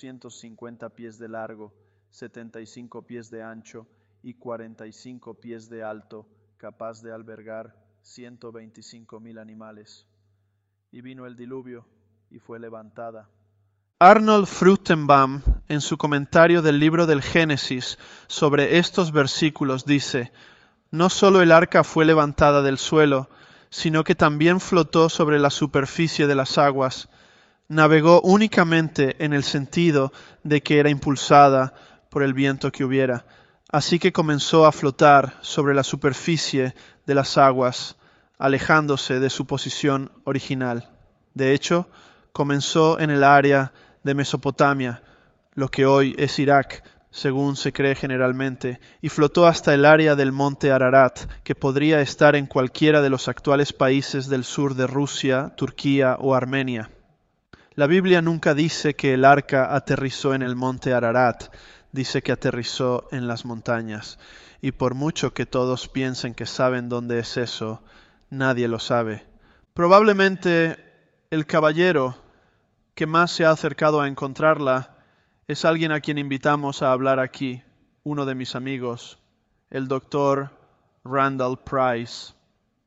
450 pies de largo, 75 pies de ancho y 45 pies de alto, capaz de albergar 125,000 animales. Y vino el diluvio y fue levantada. Arnold Fruchtenbaum, en su comentario del libro del Génesis sobre estos versículos, dice: No solo el arca fue levantada del suelo, sino que también flotó sobre la superficie de las aguas. Navegó únicamente en el sentido de que era impulsada por el viento que hubiera. Así que comenzó a flotar sobre la superficie de las aguas, alejándose de su posición original. De hecho, comenzó en el área de Mesopotamia, lo que hoy es Irak, según se cree generalmente, y flotó hasta el área del monte Ararat, que podría estar en cualquiera de los actuales países del sur de Rusia, Turquía o Armenia. La Biblia nunca dice que el arca aterrizó en el monte Ararat, dice que aterrizó en las montañas. Y por mucho que todos piensen que saben dónde es eso, nadie lo sabe. Probablemente el caballero que más se ha acercado a encontrarla es alguien a quien invitamos a hablar aquí, uno de mis amigos, el doctor Randall Price.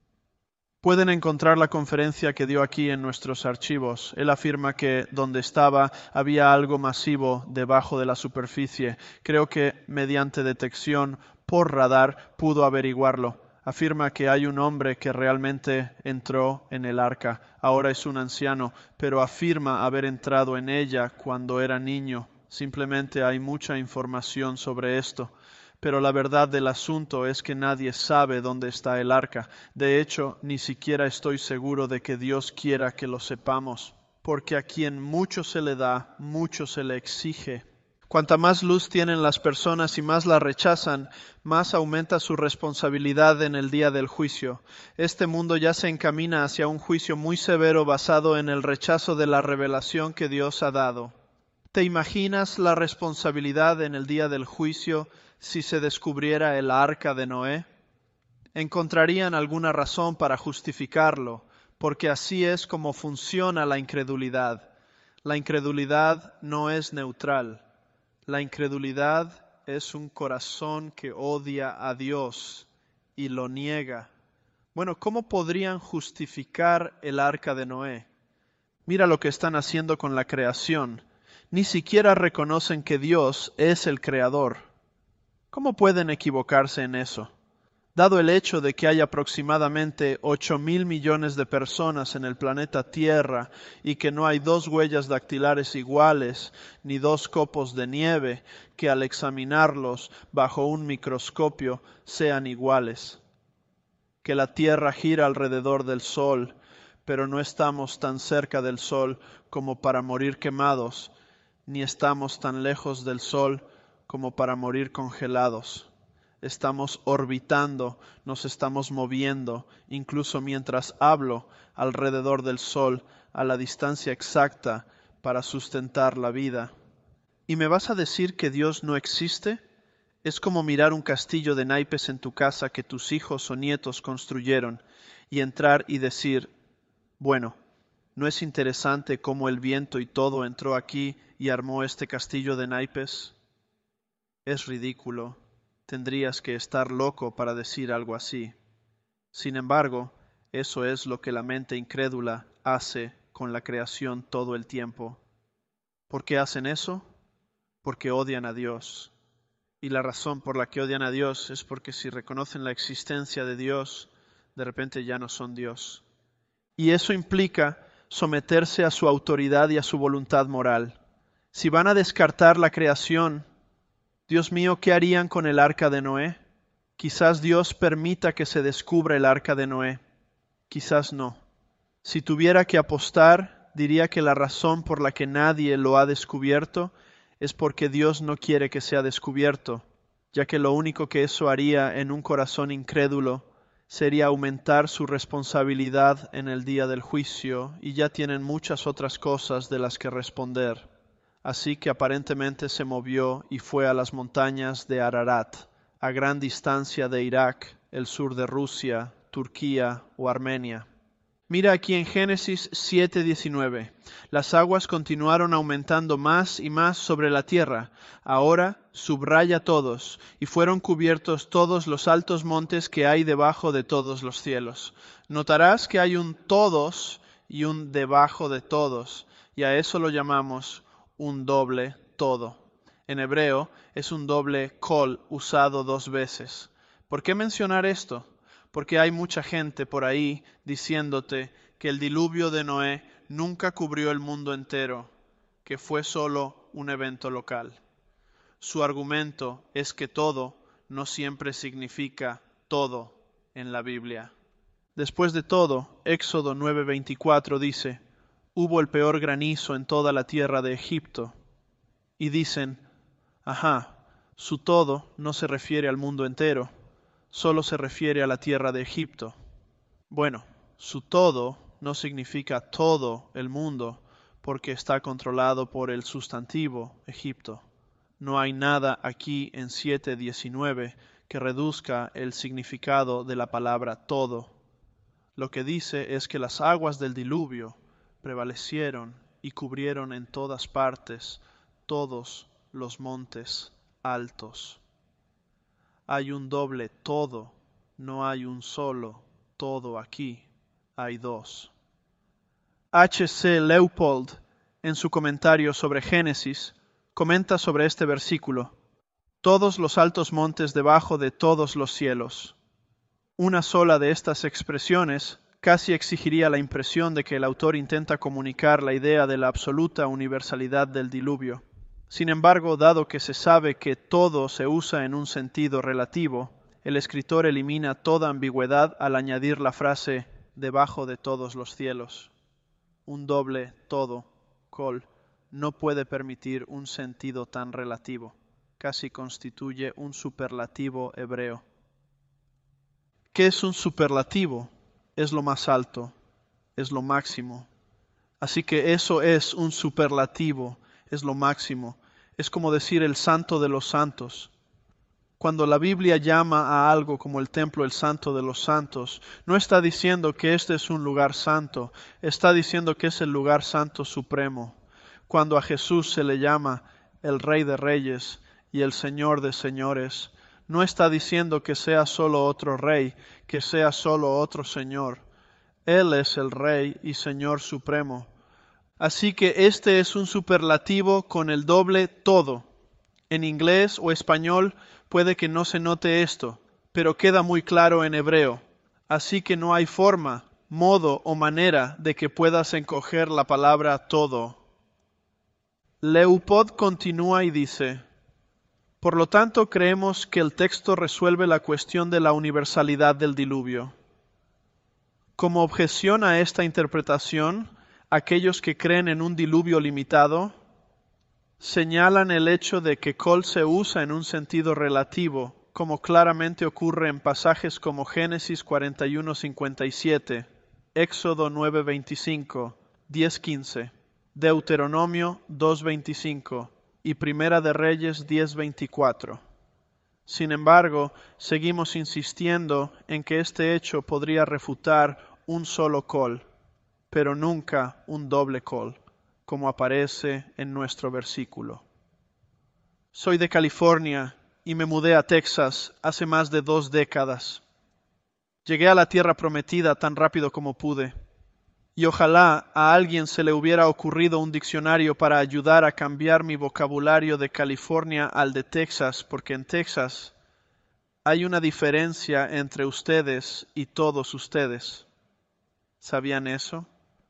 Pueden encontrar la conferencia que dio aquí en nuestros archivos. Él afirma que donde estaba había algo masivo debajo de la superficie. Creo que mediante detección por radar pudo averiguarlo. Afirma que hay un hombre que realmente entró en el arca. Ahora es un anciano, pero afirma haber entrado en ella cuando era niño. Simplemente hay mucha información sobre esto. Pero la verdad del asunto es que nadie sabe dónde está el arca. De hecho, ni siquiera estoy seguro de que Dios quiera que lo sepamos, porque a quien mucho se le da, mucho se le exige. Cuanta más luz tienen las personas y más la rechazan, más aumenta su responsabilidad en el día del juicio. Este mundo ya se encamina hacia un juicio muy severo basado en el rechazo de la revelación que Dios ha dado. ¿Te imaginas la responsabilidad en el día del juicio si se descubriera el arca de Noé? Encontrarían alguna razón para justificarlo, porque así es como funciona la incredulidad. La incredulidad no es neutral. La incredulidad es un corazón que odia a Dios y lo niega. Bueno, ¿cómo podrían justificar el arca de Noé? Mira lo que están haciendo con la creación. Ni siquiera reconocen que Dios es el creador. ¿Cómo pueden equivocarse en eso? Dado el hecho de que hay aproximadamente 8,000 millones de personas en el planeta Tierra y que no hay dos huellas dactilares iguales ni dos copos de nieve que al examinarlos bajo un microscopio sean iguales. Que la Tierra gira alrededor del Sol, pero no estamos tan cerca del Sol como para morir quemados, ni estamos tan lejos del Sol como para morir congelados. Estamos orbitando, nos estamos moviendo, incluso mientras hablo, alrededor del Sol, a la distancia exacta para sustentar la vida. ¿Y me vas a decir que Dios no existe? Es como mirar un castillo de naipes en tu casa que tus hijos o nietos construyeron y entrar y decir, bueno, ¿no es interesante cómo el viento y todo entró aquí y armó este castillo de naipes? Es ridículo. Tendrías que estar loco para decir algo así. Sin embargo, eso es lo que la mente incrédula hace con la creación todo el tiempo. ¿Por qué hacen eso? Porque odian a Dios. Y la razón por la que odian a Dios es porque si reconocen la existencia de Dios, de repente ya no son Dios. Y eso implica someterse a su autoridad y a su voluntad moral. Si van a descartar la creación, Dios mío, ¿qué harían con el arca de Noé? Quizás Dios permita que se descubra el arca de Noé. Quizás no. Si tuviera que apostar, diría que la razón por la que nadie lo ha descubierto es porque Dios no quiere que sea descubierto, ya que lo único que eso haría en un corazón incrédulo sería aumentar su responsabilidad en el día del juicio, y ya tienen muchas otras cosas de las que responder. Así que aparentemente se movió y fue a las montañas de Ararat, a gran distancia de Irak, el sur de Rusia, Turquía o Armenia. Mira aquí en Génesis 7:19. Las aguas continuaron aumentando más y más sobre la tierra. Ahora subraya todos, y fueron cubiertos todos los altos montes que hay debajo de todos los cielos. Notarás que hay un todos y un debajo de todos, y a eso lo llamamos un doble todo. En hebreo es un doble kol usado dos veces. ¿Por qué mencionar esto? Porque hay mucha gente por ahí diciéndote que el diluvio de Noé nunca cubrió el mundo entero, que fue solo un evento local. Su argumento es que todo no siempre significa todo en la Biblia. Después de todo, Éxodo 9:24 dice, hubo el peor granizo en toda la tierra de Egipto. Y dicen, ajá, su todo no se refiere al mundo entero, solo se refiere a la tierra de Egipto. Bueno, su todo no significa todo el mundo, porque está controlado por el sustantivo Egipto. No hay nada aquí en 7:19 que reduzca el significado de la palabra todo. Lo que dice es que las aguas del diluvio prevalecieron y cubrieron en todas partes todos los montes altos. Hay un doble todo, no hay un solo todo aquí, hay dos. H.C. Leupold, en su comentario sobre Génesis, comenta sobre este versículo, todos los altos montes debajo de todos los cielos. Una sola de estas expresiones casi exigiría la impresión de que el autor intenta comunicar la idea de la absoluta universalidad del diluvio. Sin embargo, dado que se sabe que todo se usa en un sentido relativo, el escritor elimina toda ambigüedad al añadir la frase debajo de todos los cielos. Un doble todo, kol, no puede permitir un sentido tan relativo. Casi constituye un superlativo hebreo. ¿Qué es un superlativo? Es lo más alto, es lo máximo. Así que eso es un superlativo, es lo máximo. Es como decir el santo de los santos. Cuando la Biblia llama a algo como el templo el santo de los santos, no está diciendo que este es un lugar santo, está diciendo que es el lugar santo supremo. Cuando a Jesús se le llama el Rey de Reyes y el Señor de Señores, no está diciendo que sea solo otro rey, que sea solo otro Señor. Él es el Rey y Señor supremo. Así que este es un superlativo con el doble todo. En inglés o español puede que no se note esto, pero queda muy claro en hebreo. Así que no hay forma, modo o manera de que puedas encoger la palabra todo. Leupold continúa y dice, por lo tanto creemos que el texto resuelve la cuestión de la universalidad del diluvio. Como objeción a esta interpretación, aquellos que creen en un diluvio limitado señalan el hecho de que kol se usa en un sentido relativo, como claramente ocurre en pasajes como Génesis 41:57, Éxodo 9:25, 10:15, Deuteronomio 2:25 y Primera de Reyes 10:24. Sin embargo, seguimos insistiendo en que este hecho podría refutar un solo col, pero nunca un doble col, como aparece en nuestro versículo. Soy de California y me mudé a Texas hace más de 2 décadas. Llegué a la tierra prometida tan rápido como pude, y ojalá a alguien se le hubiera ocurrido un diccionario para ayudar a cambiar mi vocabulario de California al de Texas, porque en Texas hay una diferencia entre ustedes y todos ustedes. ¿Sabían eso?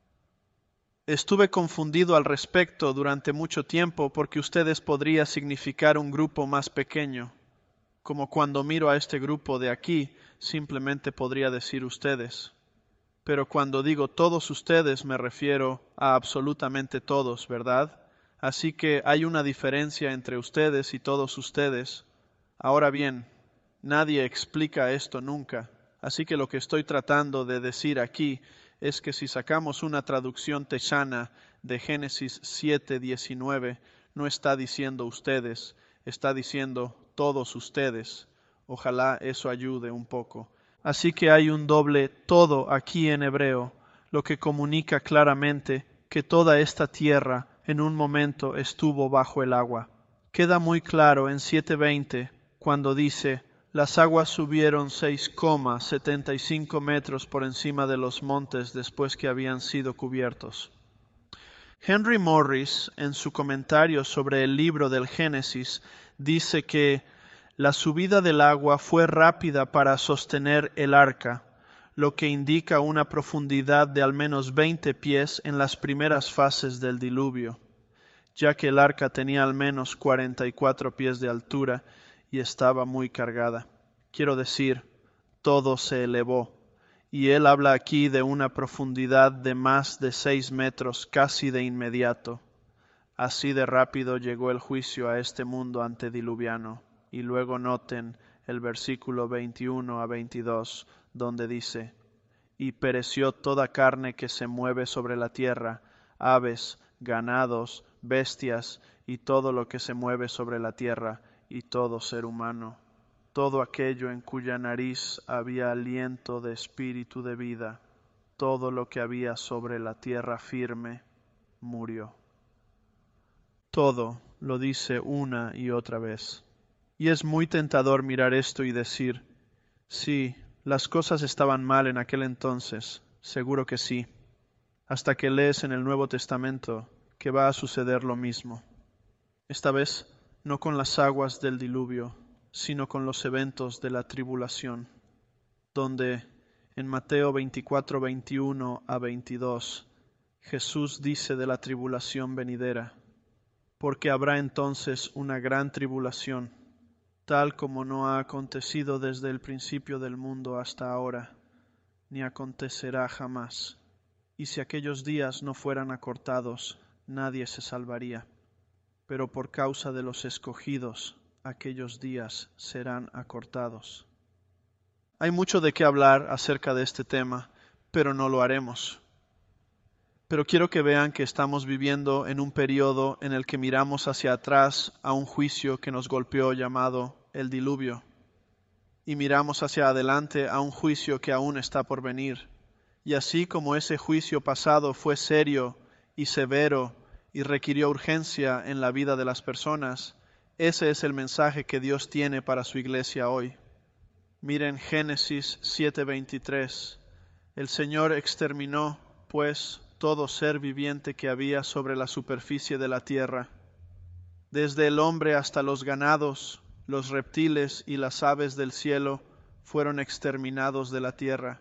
Estuve confundido al respecto durante mucho tiempo porque ustedes podría significar un grupo más pequeño. Como cuando miro a este grupo de aquí, simplemente podría decir ustedes. Pero cuando digo todos ustedes me refiero a absolutamente todos, ¿verdad? Así que hay una diferencia entre ustedes y todos ustedes. Ahora bien, nadie explica esto nunca, así que lo que estoy tratando de decir aquí es que si sacamos una traducción texana de Génesis 7:19, no está diciendo ustedes, está diciendo todos ustedes. Ojalá eso ayude un poco. Así que hay un doble todo aquí en hebreo, lo que comunica claramente que toda esta tierra en un momento estuvo bajo el agua. Queda muy claro en 7:20 cuando dice, las aguas subieron 6,75 metros por encima de los montes después que habían sido cubiertos. Henry Morris, en su comentario sobre el libro del Génesis, dice que la subida del agua fue rápida para sostener el arca, lo que indica una profundidad de al menos 20 pies en las primeras fases del diluvio, ya que el arca tenía al menos 44 pies de altura y estaba muy cargada. Quiero decir, todo se elevó, y él habla aquí de una profundidad de más de 6 metros casi de inmediato. Así de rápido llegó el juicio a este mundo antediluviano. Y luego noten el versículo 21 a 22, donde dice, y pereció toda carne que se mueve sobre la tierra, aves, ganados, bestias, y todo lo que se mueve sobre la tierra, y todo ser humano. Todo aquello en cuya nariz había aliento de espíritu de vida, todo lo que había sobre la tierra firme, murió. Todo lo dice una y otra vez. Y es muy tentador mirar esto y decir, sí, las cosas estaban mal en aquel entonces, seguro que sí, hasta que lees en el Nuevo Testamento que va a suceder lo mismo. Esta vez no con las aguas del diluvio, sino con los eventos de la tribulación, donde en Mateo 24, 21 a 22, Jesús dice de la tribulación venidera, porque habrá entonces una gran tribulación, tal como no ha acontecido desde el principio del mundo hasta ahora, ni acontecerá jamás. Y si aquellos días no fueran acortados, nadie se salvaría. Pero por causa de los escogidos, aquellos días serán acortados. Hay mucho de qué hablar acerca de este tema, pero no lo haremos. Pero quiero que vean que estamos viviendo en un periodo en el que miramos hacia atrás a un juicio que nos golpeó llamado el diluvio, y miramos hacia adelante a un juicio que aún está por venir. Y así como ese juicio pasado fue serio y severo y requirió urgencia en la vida de las personas, ese es el mensaje que Dios tiene para su iglesia hoy. Miren Génesis 7:23. El Señor exterminó, pues, todo ser viviente que había sobre la superficie de la tierra, desde el hombre hasta los ganados, los reptiles y las aves del cielo fueron exterminados de la tierra.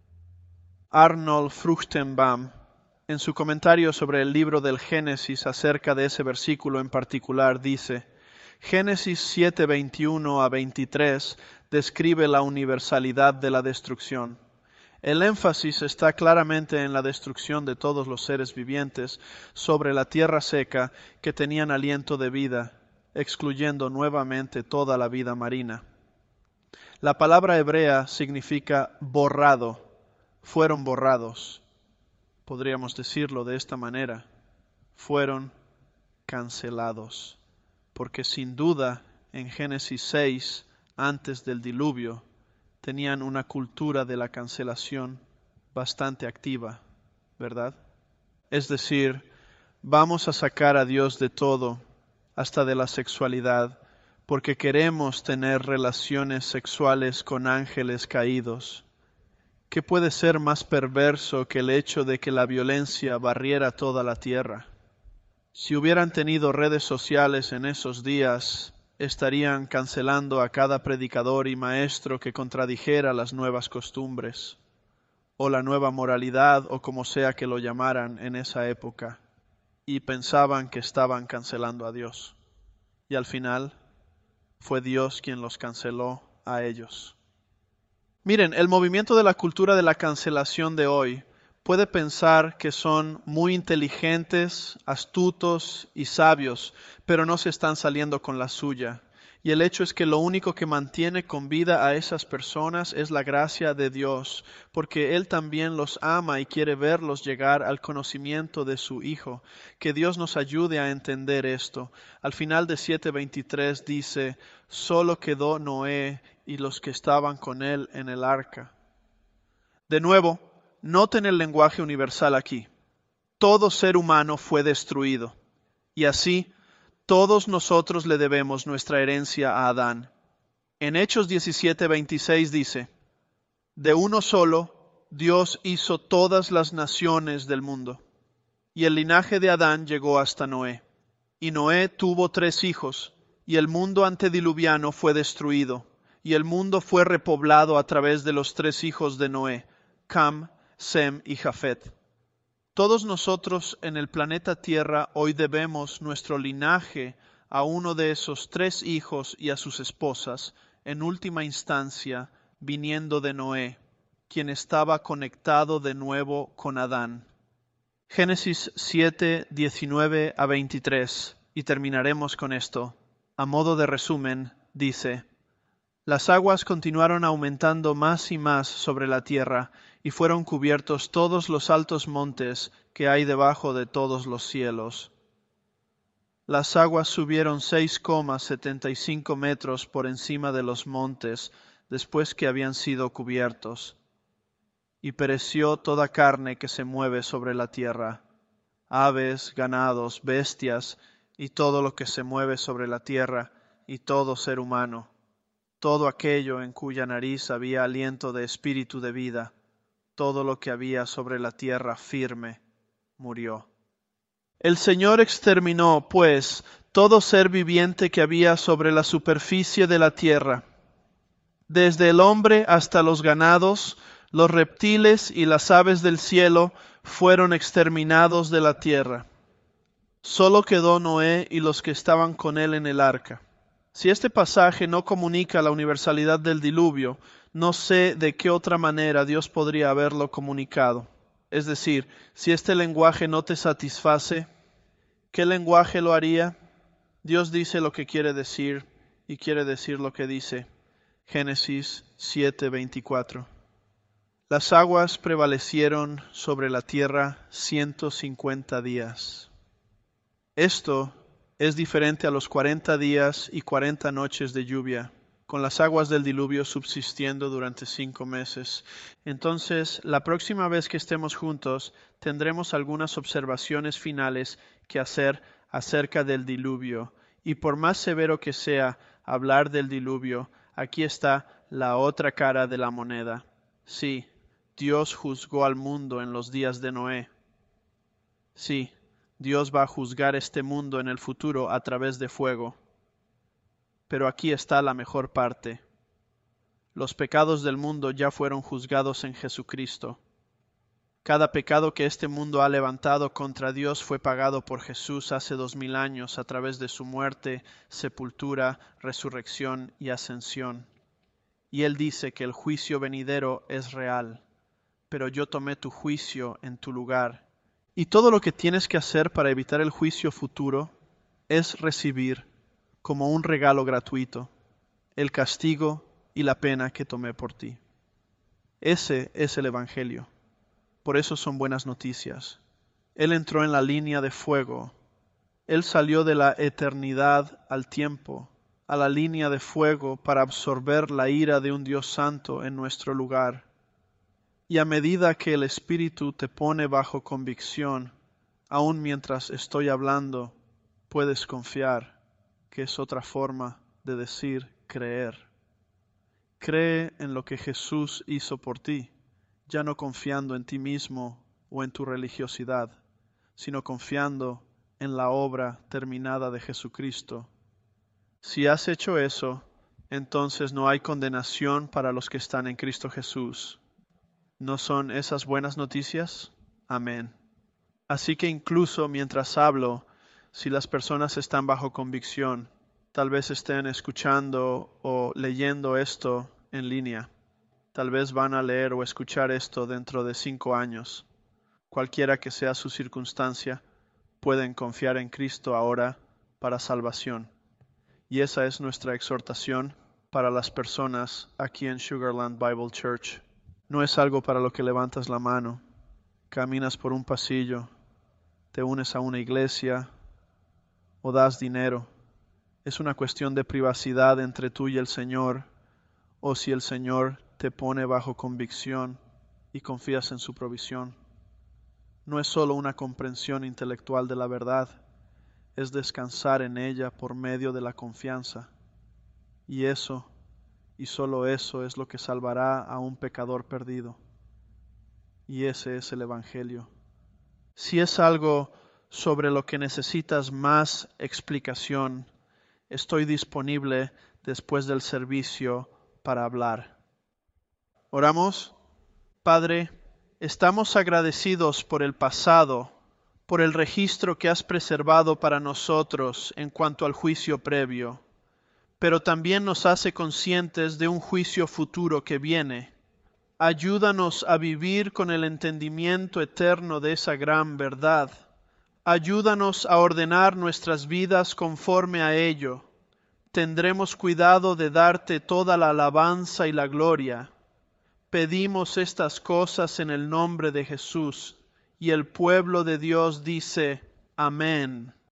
Arnold Fruchtenbaum, en su comentario sobre el libro del Génesis acerca de ese versículo en particular, dice, Génesis 7:21 a 23 describe la universalidad de la destrucción. El énfasis está claramente en la destrucción de todos los seres vivientes sobre la tierra seca que tenían aliento de vida, excluyendo nuevamente toda la vida marina. La palabra hebrea significa borrado, fueron borrados. Podríamos decirlo de esta manera, fueron cancelados, porque sin duda en Génesis 6 antes del diluvio, tenían una cultura de la cancelación bastante activa, ¿verdad? Es decir, vamos a sacar a Dios de todo, hasta de la sexualidad, porque queremos tener relaciones sexuales con ángeles caídos. ¿Qué puede ser más perverso que el hecho de que la violencia barriera toda la tierra? Si hubieran tenido redes sociales en esos días, estarían cancelando a cada predicador y maestro que contradijera las nuevas costumbres, o la nueva moralidad, o como sea que lo llamaran en esa época, y pensaban que estaban cancelando a Dios. Y al final fue Dios quien los canceló a ellos. Miren, el movimiento de la cultura de la cancelación de hoy puede pensar que son muy inteligentes, astutos y sabios, pero no se están saliendo con la suya. Y el hecho es que lo único que mantiene con vida a esas personas es la gracia de Dios, porque Él también los ama y quiere verlos llegar al conocimiento de su Hijo. Que Dios nos ayude a entender esto. Al final de 7:23 dice, solo quedó Noé y los que estaban con él en el arca. De nuevo, noten el lenguaje universal aquí. Todo ser humano fue destruido, y así todos nosotros le debemos nuestra herencia a Adán. En Hechos 17:26 dice, de uno solo Dios hizo todas las naciones del mundo, y el linaje de Adán llegó hasta Noé. Y Noé tuvo 3 hijos, y el mundo antediluviano fue destruido, y el mundo fue repoblado a través de los 3 hijos de Noé, Cam, Sem y Jafet. Todos nosotros en el planeta Tierra hoy debemos nuestro linaje a uno de esos 3 hijos y a sus esposas, en última instancia viniendo de Noé, quien estaba conectado de nuevo con Adán. Génesis 7, 19 a 23, y terminaremos con esto. A modo de resumen, dice, las aguas continuaron aumentando más y más sobre la tierra, y fueron cubiertos todos los altos montes que hay debajo de todos los cielos. Las aguas subieron 6,75 metros por encima de los montes, después que habían sido cubiertos. Y pereció toda carne que se mueve sobre la tierra, aves, ganados, bestias, y todo lo que se mueve sobre la tierra, y todo ser humano, todo aquello en cuya nariz había aliento de espíritu de vida, todo lo que había sobre la tierra firme, murió. El Señor exterminó, pues, todo ser viviente que había sobre la superficie de la tierra, desde el hombre hasta los ganados, los reptiles y las aves del cielo fueron exterminados de la tierra. Solo quedó Noé y los que estaban con él en el arca. Si este pasaje no comunica la universalidad del diluvio, no sé de qué otra manera Dios podría haberlo comunicado. Es decir, si este lenguaje no te satisface, ¿qué lenguaje lo haría? Dios dice lo que quiere decir y quiere decir lo que dice. Génesis 7:24. Las aguas prevalecieron sobre la tierra 150 días. Esto es diferente a los 40 días y 40 noches de lluvia, con las aguas del diluvio subsistiendo durante 5 meses. Entonces, la próxima vez que estemos juntos, tendremos algunas observaciones finales que hacer acerca del diluvio. Y por más severo que sea hablar del diluvio, aquí está la otra cara de la moneda. Sí, Dios juzgó al mundo en los días de Noé. Sí, Dios va a juzgar este mundo en el futuro a través de fuego. Pero aquí está la mejor parte. Los pecados del mundo ya fueron juzgados en Jesucristo. Cada pecado que este mundo ha levantado contra Dios fue pagado por Jesús hace 2000 años a través de su muerte, sepultura, resurrección y ascensión. Y Él dice que el juicio venidero es real, pero yo tomé tu juicio en tu lugar. Y todo lo que tienes que hacer para evitar el juicio futuro es recibir, como un regalo gratuito, el castigo y la pena que tomé por ti. Ese es el Evangelio. Por eso son buenas noticias. Él entró en la línea de fuego. Él salió de la eternidad al tiempo, a la línea de fuego para absorber la ira de un Dios santo en nuestro lugar. Y a medida que el Espíritu te pone bajo convicción, aun mientras estoy hablando, puedes confiar, que es otra forma de decir creer. Cree en lo que Jesús hizo por ti, ya no confiando en ti mismo o en tu religiosidad, sino confiando en la obra terminada de Jesucristo. Si has hecho eso, entonces no hay condenación para los que están en Cristo Jesús. ¿No son esas buenas noticias? Amén. Así que incluso mientras hablo, si las personas están bajo convicción, tal vez estén escuchando o leyendo esto en línea. Tal vez van a leer o escuchar esto dentro de 5 años. Cualquiera que sea su circunstancia, pueden confiar en Cristo ahora para salvación. Y esa es nuestra exhortación para las personas aquí en Sugarland Bible Church. No es algo para lo que levantas la mano, caminas por un pasillo, te unes a una iglesia o das dinero. Es una cuestión de privacidad entre tú y el Señor, o si el Señor te pone bajo convicción y confías en su provisión. No es solo una comprensión intelectual de la verdad, es descansar en ella por medio de la confianza. Y eso, y solo eso, es lo que salvará a un pecador perdido. Y ese es el Evangelio. Si es algo sobre lo que necesitas más explicación, estoy disponible después del servicio para hablar. ¿Oramos? Padre, estamos agradecidos por el pasado, por el registro que has preservado para nosotros en cuanto al juicio previo, pero también nos hace conscientes de un juicio futuro que viene. Ayúdanos a vivir con el entendimiento eterno de esa gran verdad. Ayúdanos a ordenar nuestras vidas conforme a ello. Tendremos cuidado de darte toda la alabanza y la gloria. Pedimos estas cosas en el nombre de Jesús, y el pueblo de Dios dice, Amén.